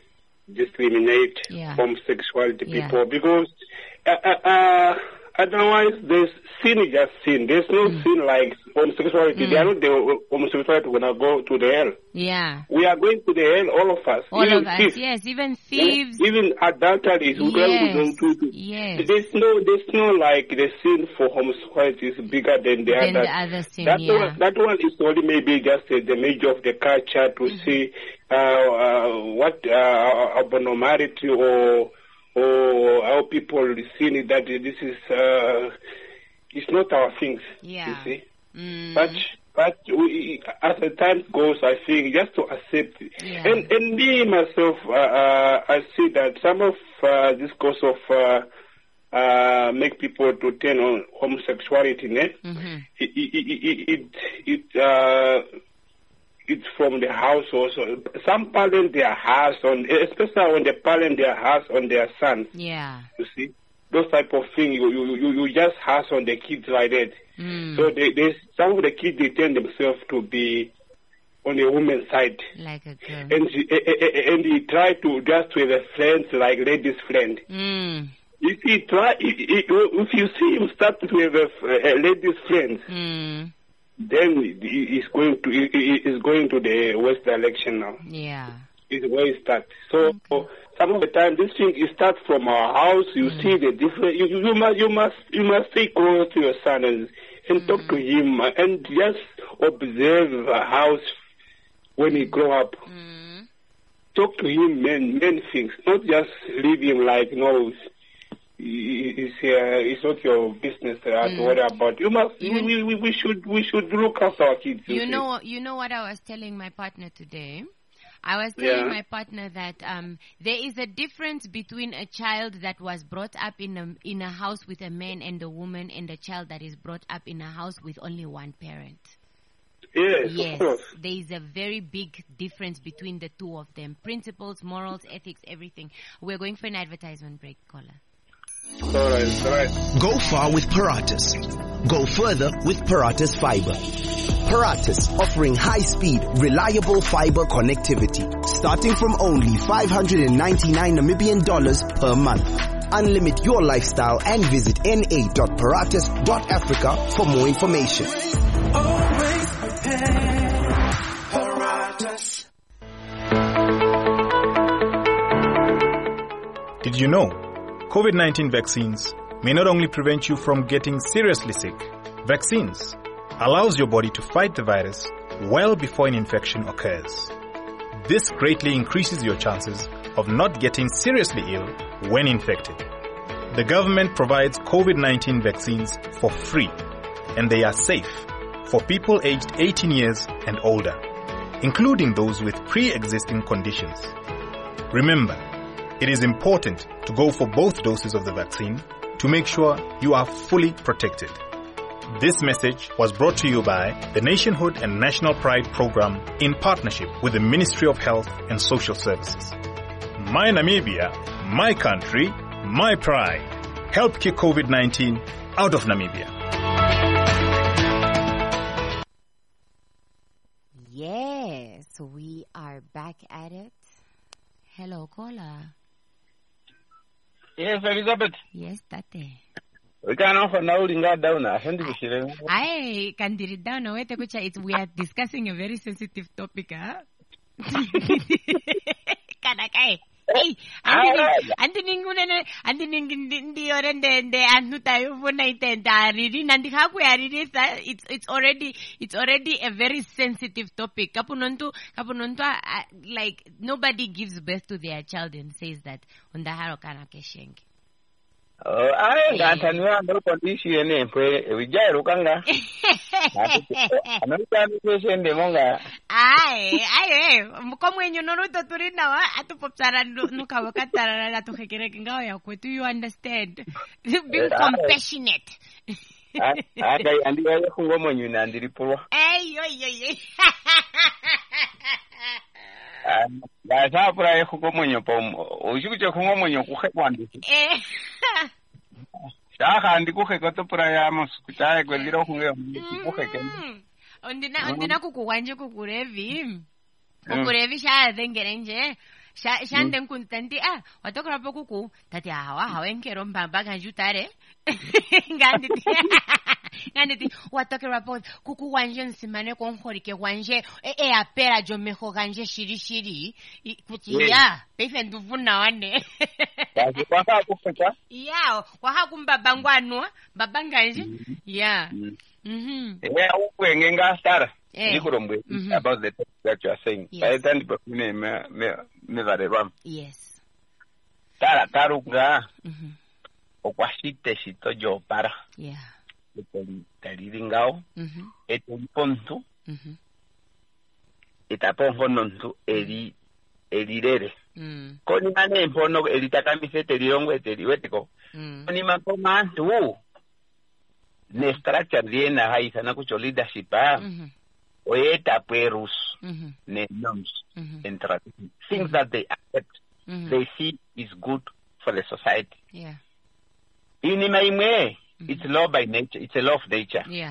discriminate Yeah. homosexuality Yeah. people because uh, uh, uh, otherwise there's sin is just sin. There's no Mm. sin like homosexuality. Mm. They are not the homosexuality gonna go to the hell. Yeah. We are going to the hell, all of us. All even of us, thieves. yes, even thieves. Even adultery is Yes, to, to, yes. There's no, there's no like the sin for homosexuality is bigger than the Than other. the other sin, that yeah. one, that one is only maybe just uh, the image of the culture to Mm-hmm. see uh, uh, what uh, abnormality or or how people see it, that this is uh, it's not our things. Yeah. You see, Mm. but. But we, as the time goes, I think just to accept it. Yeah. And, and me, myself, uh, uh, I see that some of uh, this cause of uh, uh, make people to turn on homosexuality, né? Mm-hmm. it, it, it, it, it, uh, it's from the house also. Some parents, their house on, especially when they parent their house on their sons. Yeah. You see? Those type of things, you, you, you, you just house on the kids like that. Mm. So they, they, some of the kids, they turn themselves to be on the woman's side. Like a girl. And she, and he try to just to have a friend, like ladies' friend. Mm. If he try, if you see him start to have a, a ladies' friend, Mm. then he- he's going to, he- he- he's going to the West direction now. Yeah. Is where it starts. So some of the time, this thing it starts from our house. You Mm. see the different. You, you, you must you must you must stay close to your son and, and Mm. talk to him and just observe the house when he grow up. Mm. Talk to him many many things, not just leave him like no. It's, it's, uh, it's not your business uh, Mm. to worry about. You must. You- we, we, we should we should look after our kids. You see. know, you know what I was telling my partner today? I was telling Yeah. my partner that um, there is a difference between a child that was brought up in a in a house with a man and a woman, and a child that is brought up in a house with only one parent. Yes, Yes, of course. there is a very big difference between the two of them. Principles, morals, ethics, everything. We're going for an advertisement break, caller. All right, all right. Go far with Paratus. Go further with Paratus Fiber. Paratus, offering high-speed, reliable fiber connectivity, starting from only five hundred ninety-nine Namibian dollars per month. Unlimit your lifestyle and visit n a dot paratus dot africa for more information. Always prepare. Paratus. Did you know COVID nineteen vaccines may not only prevent you from getting seriously sick? Vaccines allows your body to fight the virus well before an infection occurs. This greatly increases your chances of not getting seriously ill when infected. The government provides COVID nineteen vaccines for free, and they are safe for people aged eighteen years and older, including those with pre-existing conditions. Remember, it is important to go for both doses of the vaccine to make sure you are fully protected. This message was brought to you by the Nationhood and National Pride Program in partnership with the Ministry of Health and Social Services. My Namibia, my country, my pride. Help kick COVID nineteen out of Namibia. Yes, we are back at it. Hello, caller. Yes, Elizabeth. Yes, tate. Ukana for now linga down. I send you shire. I can it down. Wait, kucha. It's we are discussing a very sensitive topic, huh? Kanakai. Hey, andi ningune ne andi ningindi orende nde anu tayo funa itenda riri nandi haku ya riri. It's it's already it's already a very sensitive topic. Kapunontu kapunontu uh, like nobody gives birth to their child and says that undaharo kana keshenge. Oh, I got a new under condition and pray. We jai rukanga. American patient de monga. Ay, ay, como en no ruto turina wa atu popsara nuka wakatara na tukekere kingawa ya kwetu, you understand? Being compassionate. Aka andi wale kungo monyu na andi ripurwa. Ay, yo yo yo. Ya sapura ya kungo monyu pom. Ujukuche kungo monyu kuhe kwandi. Eh. Shaka andi kuhe koto pura ya masukuchaye kweliro kungo kuhe kendi. Ondina ondina kukuwanje kukurevi. Kukurevi sha dengere nje. Sha shande nkuntanti ah watokera po kuku tati hawa hawenkero mbamba kanjutare nganditi nganditi watokera po kuku wanje nsimane konhorike wanje e, e apera jo meho ganje shiri shiri kuti ya pefe nduvuna wane Basi kwa kufika. ya kwa hakumbaba ngwanu baba nganje ya mhm Yeah, ukwe nga stara. Eh. Ndikurombwe Mhm. about the topic that you are saying. Yes. By the time me me me me varerwa. yes Tara taruga mhm okwashite shito jo para. yeah Taliringao mhm eto ponto mhm itapongo nontu eri erirere. mm Koni mane mpono eritakamise terirongo eteriwetiko. mm Koni makomantu ne structure riena haisa na kucho leadership ah. mhm Oeta perus mhm ne norms mhm and traditions. Things that they accept, mhm they see is good for the society. yeah In my way, it's law by nature. It's a law of nature. yeah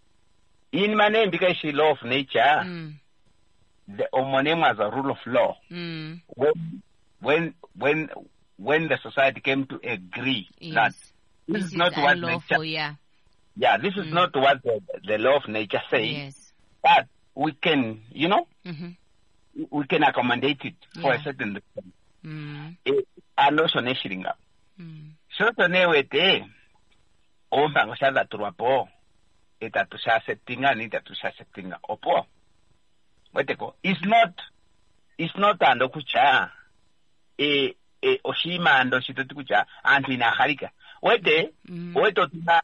In my name, because she law of nature, mm the homonym was a rule of law. mm When, when, when, when the society came to agree that yes this, is not what unlawful, nature, yeah yeah, this is Mm. not what the, the law of nature says, yes but we can, you know, mhm we can accommodate it for Yeah. a certain reason. mm Eh, anoso neshiringa. mm Soto newete, ombango shada turuapo, eta tusha settinga ni eta tusha settinga opo. Weteko, it's not, it's not ando kucha, e, e, oshima ando shitoti kucha, antu inaharika. Wete, mm weto tuna,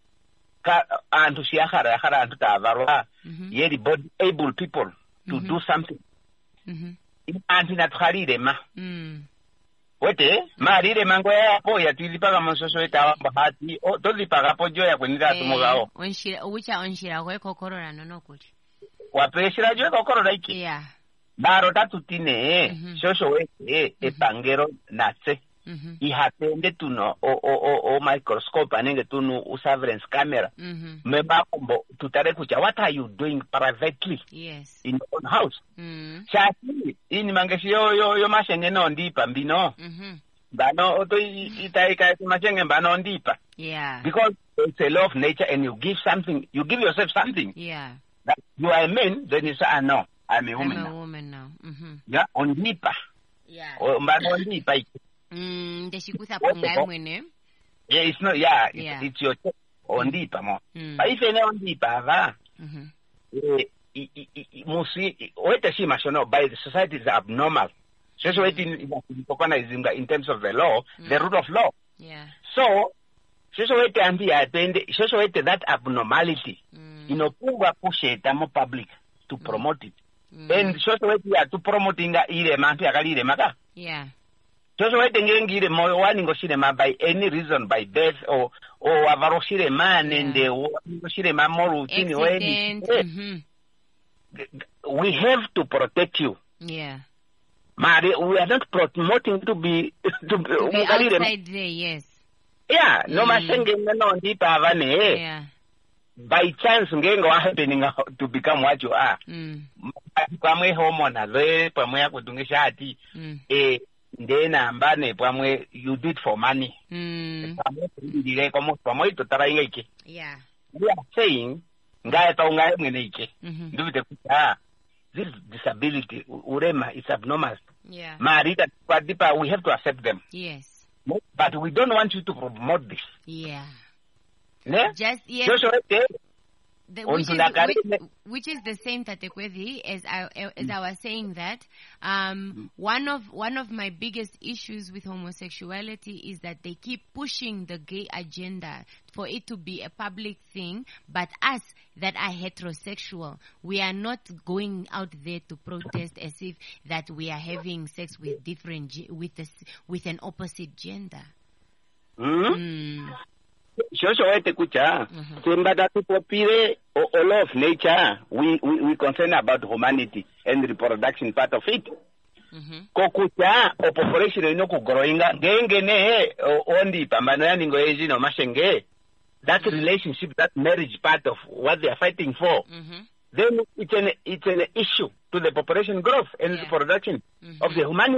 ka, antu shiahara, ahara antu tavarwa, mhm yeri body able people to Mhm. do something. mhm Antu natuharire ma. mm Wete, marire mango ya po ya tulipaga monsoso eta bahati, o tulipaga po jo ya kwenida tumogao. onshira ucha onshira kwe kokorora nono kuti Wapeshira jo kokoro daiki. yeah Baro tatutine, Mhm. shosho wete, epangero natse. mhm Ihatende tuno, o, o, o, o microscope anenge tunu surveillance camera. mhm Meba kumbo, tutare kucha, what are you doing privately yes in your own house? mm Shati, ini mangeshi yo, yo, yo mashenge no ndipa mbino. mhm Bano, oto itaika mashenge mbano ndipa. yeah Because it's a law of nature and you give something, you give yourself something. yeah That you are a man, then you say, ah, no, I'm a woman I'm a now. woman now mhm Yeah, on deeper. yeah Or mbano on deeper. mm ndeshikusa ponga mwene Yeah, it's not, yeah, it's, Yeah. it's your choice. On deeper more. mm But if you're on deeper, va, mhm eh, i- i- i- musi, weta shi mashono, by the society is abnormal. So, so, it in, in terms of the law, the rule of law. yeah So, so, so, it anti attend, so, so, it that abnormality. mm Inopungwa pusheta mo public to promote it. mm And so so ya to promoting ile mantu yakalire maka. yeah So so wete ngengire mo wani ngoshire ma by any reason, by death or or avaroshire man Yeah. and the ngoshire ma mo routine accident when mhm we have to protect you. yeah Mari, we are not promoting to be to be, to be mukalire ma- outside there yes yeah, no Mm. mashenge no ndipa avane. yeah By chance ngengo happening to become what you are. mm Pamwe hormone le pamwe akutungisha ati mm eh ndena ambane pamwe you do it for money. mm Pamwe ndile como pamwe totara ingeke. yeah We are saying ngaye ta ungaye mwene ike. mhm Ndivite kuta this disability u- urema is abnormal. yeah Marita kwa dipa we have to accept them. yes But we don't want you to promote this. yeah Ne? just yes So so ete The, On which, is, tuna which, karine- which is the same Tatekwedi as I as I was saying that um, one of one of my biggest issues with homosexuality is that they keep pushing the gay agenda for it to be a public thing, but us that are heterosexual, we are not going out there to protest as if that we are having sex with different ge- with a, s- with an opposite gender. mm? Mm. Shosho wete kucha. Mhm. Semba datu popire o o law of nature. We we we concern about humanity and reproduction part of it. Mhm. Kokucha o population ino ku growinga ngenge ne o- ondi pambano yani ngoezi no mashenge. That relationship, that marriage part of what they are fighting for. Mhm. Then it's an it's an issue to the population growth and Yeah. reproduction Mhm. of the humanity.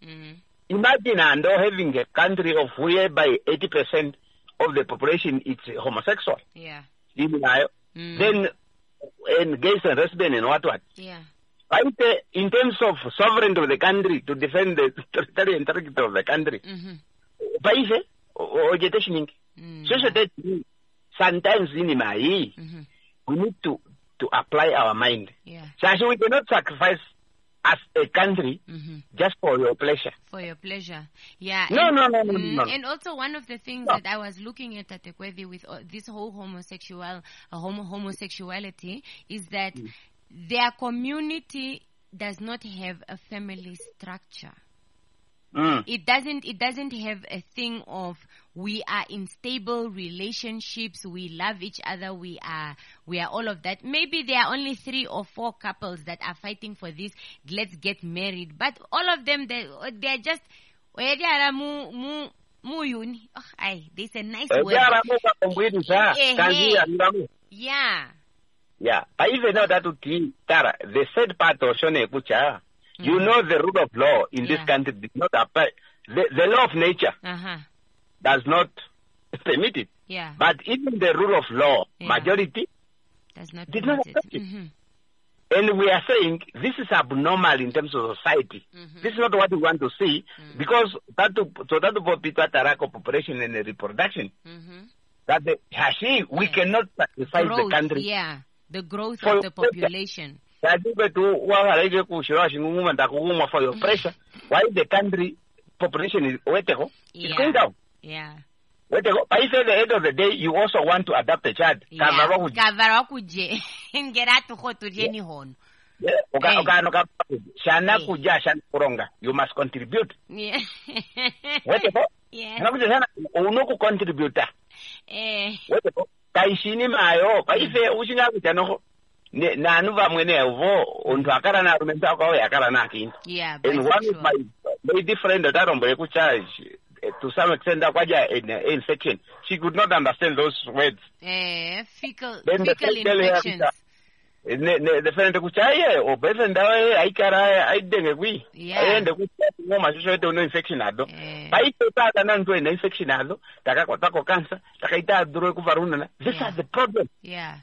Mm. Imagine and having a country of whereby eighty percent of the population is homosexual. Yeah. Mm. Then, and gays and lesbian and what what. Yeah. Right, uh, in terms of sovereignty of the country to defend the territory and integrity of the country. Mm-hmm. Paise, or jetting. So that sometimes in my Mm-hmm. we need to, to apply our mind. Yeah. So we cannot sacrifice as a country Mm-hmm. just for your pleasure. For your pleasure. Yeah. No, and, no, no, no, mm, no. And also one of the things No. that I was looking at at Ekwezi with uh, this whole homosexual, uh, homo- homosexuality is that Mm. their community does not have a family structure. Mm. It doesn't, it doesn't have a thing of we are in stable relationships, we love each other, we are, we are all of that. Maybe there are only three or four couples that are fighting for this, let's get married. But all of them, they, they're just, mu, mu, muyuni. Oh, aye, there's a nice Eh, word. yeah, Ramu kakumbwini sa, Eh, kanzi ya eh. ndamu. Yeah. Yeah, I even know that uti, Tara, the third part of Shone Kucha, you know the rule of law in this Yeah. country did not apply. The, the law of nature Uh-huh. does not permit it. Yeah. But even the rule of law, Yeah. majority, Does not did not permit it. accept it. Mm-hmm. and we are saying this is abnormal in terms of society. Mm-hmm. This is not what we want to see, because that to, so that to people tarako population and reproduction, Mm-hmm. that the Hashi, we Yeah. cannot sacrifice Growth, the country. yeah. The growth For of the your population. Yadibe tu waharege kushira shinguma takuma for your pressure. Why the country population is weteko? It's Yeah. going down. Yeah. Weteko. But if at the end of the day you also want to adopt a child, Yeah. kava waku- Kavara kuje. Ngera tuko tujeni hono. yeah, oka Hey. oka oka shana Hey. kuja shana kuronga. You must contribute. Yeah. Weteko. Yeah. Shana kuja shana unoku contributor. Eh. Weteko. Kaishini mayo. But if ushina kuja no ne nanu va mwene uvo untu akara na rumenta kwa akara na kintu. Yeah. And one of bisexual. my very different that Arombo charge to some extent that kwaja in uh, infection. She could not understand those words. Eh, fecal, Then the fecal fecal infections. Ne ne the friend kuchaye o besen dawe aikara aidenge kwi. Yeah. Aende kucha ngoma sho to no infection ado. Eh. Baito tata na ndo infection ado. Taka kwa tako cancer. Taka ita duro kuvaruna na. These Yeah. are the problem. Yeah.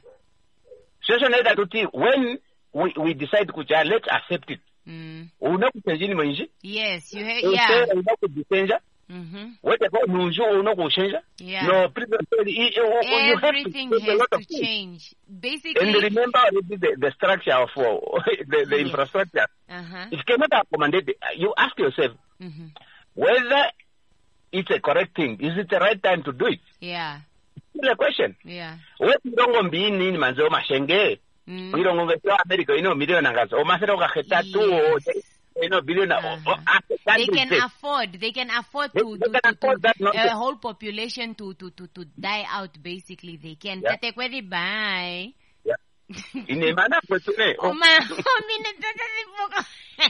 So so na tuti when we we decide kucha, let's accept it. Mm. Una kuchenjini mwenji. Yes, you have, Yeah. yeah. Una kujisenja. Mm-hmm. Wete ko nunju uno kushenja. Yeah. No, prison you have Everything to do a has lot to of things. change. Basically. And remember already the, the structure of uh, the, the Yes. infrastructure. Uh-huh. It cannot accommodate. You ask yourself Mm-hmm. whether it's a correct thing. Is it the right time to do it? Yeah. It's a question. Yeah. What ndongo mbini manzo mashenge. Mm. We don't go to America, you know, million ngazo. O masero ka kheta tu, Yes. you know, billion. Uh-huh. They can afford. They can afford They- to, they to, can to, afford to that nonsense. a whole population to, to, to, to die out. Basically, they can. Yeah. Tate kweli bye. Yeah. Inemana kwetune. Oma, omine tata sifuko.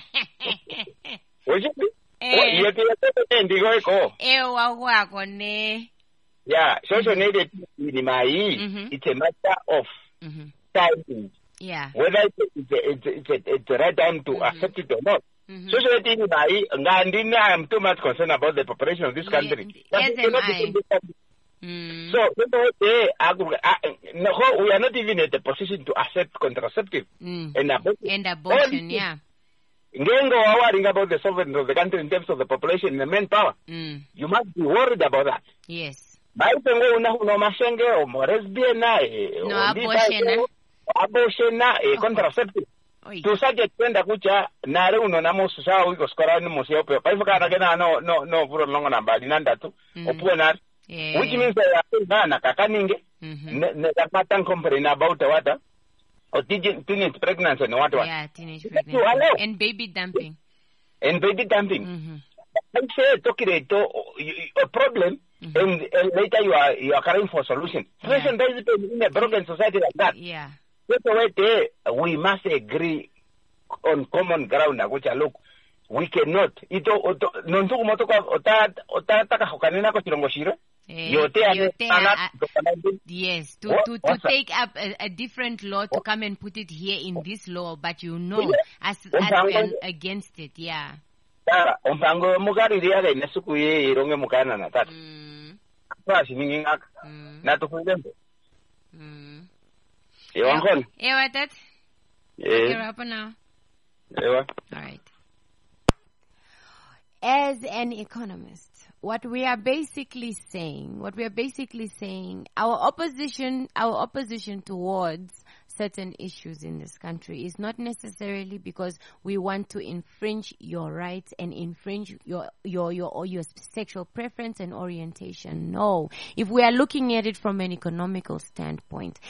Oje. Eh. Oh, yete yete ndigo eko. Ewa wako ne. Yeah, social needed in my Mhm. it's a matter of Mhm. timing. Yeah. Whether it's a, it's a, it's a, it's a, it's the right time to accept it or not. Mhm. Social needed in my Ngandina, I'm too much concerned about the population of this Yeah, country. as But we am cannot I. defend this country. Mm. So, you know, they are, uh, no, we are not even in the position to accept contraceptive Mm. and abortion. And abortion, All yeah. Ngengo are worrying about the sovereignty of the country in terms of the population and the manpower. Mm. You must be worried about that. Yes. Baitengo una uno mashenge o lesbiana e No abortion, eh? abortion e Oh. contraceptive Oi. to such extent kucha nare uno na mosu sa uko skora ni mosu yope pa ifuka na kena no no no puro longo na bali nanda tu Mm. opuwe na Yeah. which means that na na kakaninge Mhm. ne ne kapatan complain about what or teenage teenage pregnancy and what what Yeah, teenage You pregnancy. allow. And baby dumping. and baby dumping. Mm-hmm. I say talking to a problem. Mhm. And, and later you are you are carrying for solution. Yeah. Solution basically in a broken society like that. Yeah. That's why they, we must agree on common ground. Which look, we cannot. Ito ito nonto kumotoka ota ota taka hokanina ko chilongo shiro. Eh, Yote ane yote sana a- dokanandi. Yes, to, What? to, to What's that? take up a, a different law to come and put it here in this law, but you know, Yeah. as, What's as that? we are against it, yeah. Tara, umpango mugari dia ga nesuku ye ironge mukana na tata. Mm. Kwa shiningi ngaka. Mm. Na tufungembe. Mm. Ewa nkoni. Ewa that. Eh. You're up now. Ewa. All right. As an economist, what we are basically saying, what we are basically saying, our opposition, our opposition towards certain issues in this country is not necessarily because we want to infringe your rights and infringe your your your or your sexual preference and orientation. No, if we are looking at it from an economical standpoint,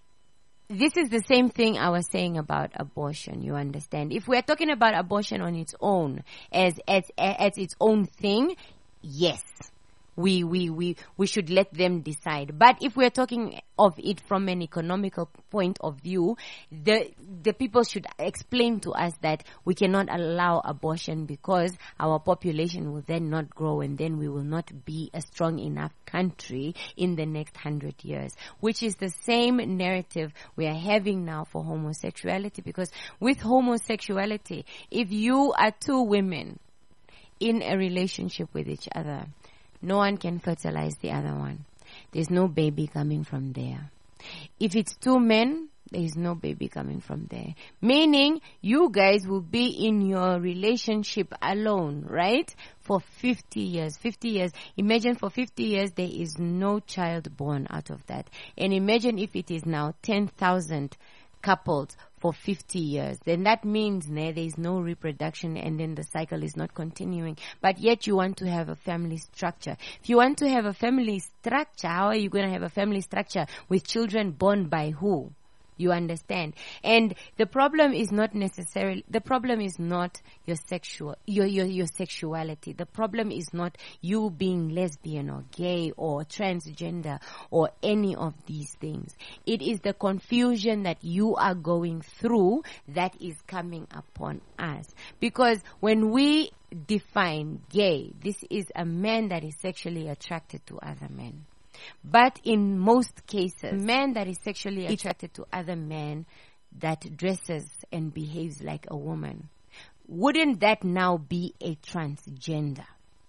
this is the same thing I was saying about abortion, you understand? If we are talking about abortion on its own, as as as its own thing, yes, we we we we should let them decide. But if we are talking of it from an economical point of view, the the people should explain to us that we cannot allow abortion because our population will then not grow, and then we will not be a strong enough country in the next hundred years, which is the same narrative we are having now for homosexuality. Because with homosexuality, if you are two women in a relationship with each other, no one can fertilize the other one. There's no baby coming from there. If it's two men, there is no baby coming from there. Meaning, you guys will be in your relationship alone, right? For fifty years. fifty years. Imagine for fifty years, there is no child born out of that. And imagine if it is now ten thousand couples for fifty years, then that means nah, there is no reproduction, and then the cycle is not continuing. But yet you want to have a family structure. If you want to have a family structure, how are you going to have a family structure with children born by who? You understand? And the problem is not necessarily, the problem is not your sexual, your, your, your sexuality. The problem is not you being lesbian or gay or transgender or any of these things. It is the confusion that you are going through that is coming upon us. Because when we define gay, this is a man that is sexually attracted to other men. But in most cases, a man that is sexually attracted to other men that dresses and behaves like a woman, wouldn't that now be a transgender?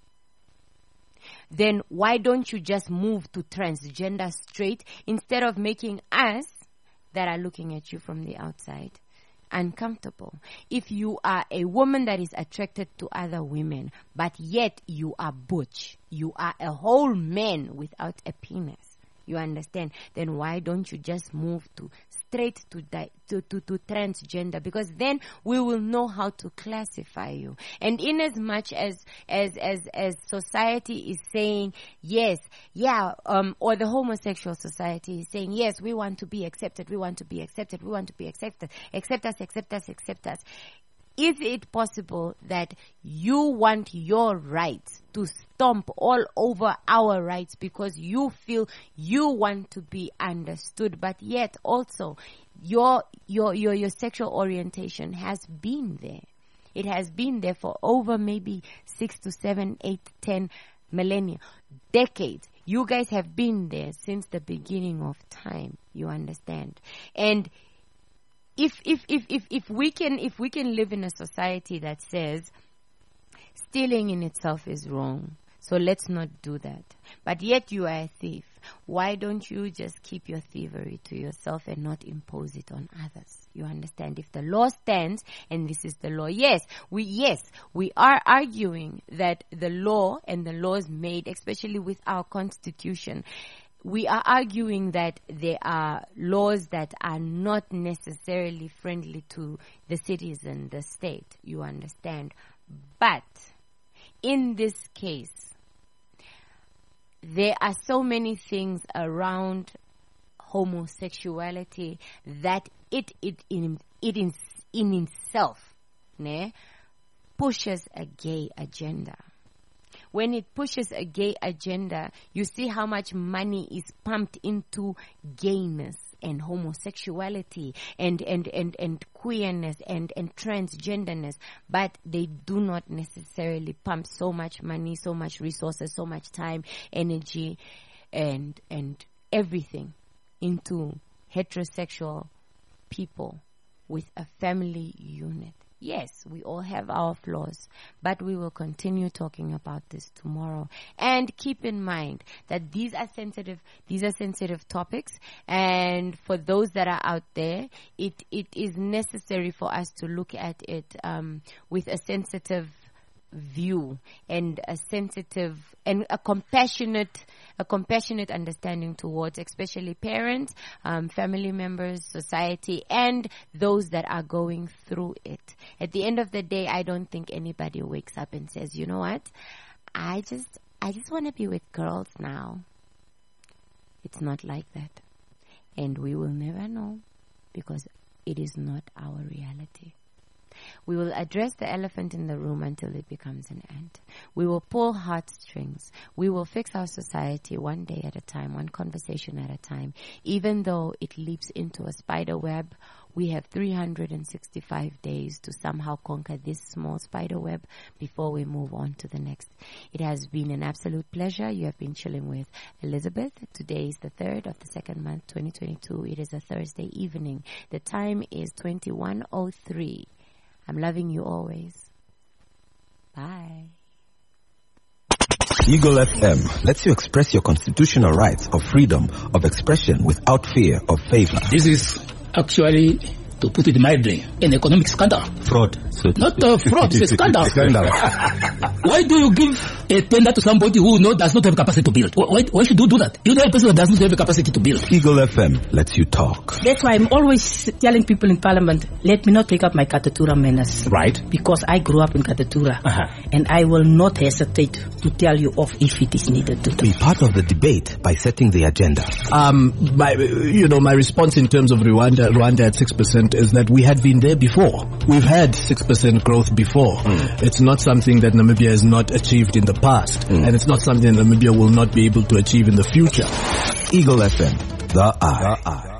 Then why don't you just move to transgender straight instead of making us that are looking at you from the outside uncomfortable? If you are a woman that is attracted to other women, but yet you are butch, you are a whole man without a penis, you understand? Then why don't you just move to straight to, di- to, to, to transgender? Because then we will know how to classify you. And in as much as, as, as, as society is saying, yes, yeah, um, or the homosexual society is saying, yes, we want to be accepted, we want to be accepted, we want to be accepted, accept us, accept us, accept us. Is it possible that you want your rights to stomp all over our rights because you feel you want to be understood, but yet also your your your your sexual orientation has been there. It has been there for over maybe six to seven, eight, ten millennia, decades. You guys have been there since the beginning of time. You understand? And If, if, if, if, if we can, if we can live in a society that says stealing in itself is wrong, so let's not do that. But yet you are a thief. Why don't you just keep your thievery to yourself and not impose it on others? You understand? If the law stands, and this is the law, yes, we, yes, we are arguing that the law and the laws made, especially with our constitution, we are arguing that there are laws that are not necessarily friendly to the citizen, the state, you understand. But in this case, there are so many things around homosexuality that it it in it in, in itself ne, pushes a gay agenda. When it pushes a gay agenda, you see how much money is pumped into gayness and homosexuality and, and, and, and queerness and, and transgenderness. But they do not necessarily pump so much money, so much resources, so much time, energy, and, and everything into heterosexual people with a family unit. Yes, we all have our flaws, but we will continue talking about this tomorrow. And keep in mind that these are sensitive, these are sensitive topics. And for those that are out there, it, it is necessary for us to look at it, um, with a sensitive view and a sensitive and a compassionate a compassionate understanding towards especially parents, um, family members, society, and those that are going through it. At the end of the day, I don't think anybody wakes up and says, you know what, I just I just want to be with girls now. It's not like that. And we will never know because it is not our reality. We will address the elephant in the room until it becomes an ant. We will pull heartstrings. We will fix our society one day at a time, one conversation at a time. Even though it leaps into a spider web, we have three hundred sixty-five days to somehow conquer this small spider web before we move on to the next. It has been an absolute pleasure. You have been chilling with Elizabeth. Today is the third of the second month, twenty twenty-two. It is a Thursday evening. The time is twenty-one oh three. I'm loving you always. Bye. Eagle F M lets you express your constitutional rights of freedom of expression without fear of favor. This is actually, to put it mildly, an economic scandal. Fraud. So Not a fraud, it's a scandal. Scandal. Why do you give a tender to somebody who no, does not have capacity to build? Why, why should you do that? You know a person that does not have the capacity to build. Eagle F M lets you talk. That's why I'm always telling people in Parliament, let me not take up my Katatura manners. Right. Because I grew up in Katatura. Uh-huh. And I will not hesitate to tell you off if it is needed to. Be part of the debate by setting the agenda. Um, my, you know, my response in terms of Rwanda, Rwanda at six percent is that we had been there before. We've had six percent growth before. Mm. It's not something that Namibia has not achieved in the past. Mm. And it's not something Namibia will not be able to achieve in the future. Eagle F M, the eye. The eye.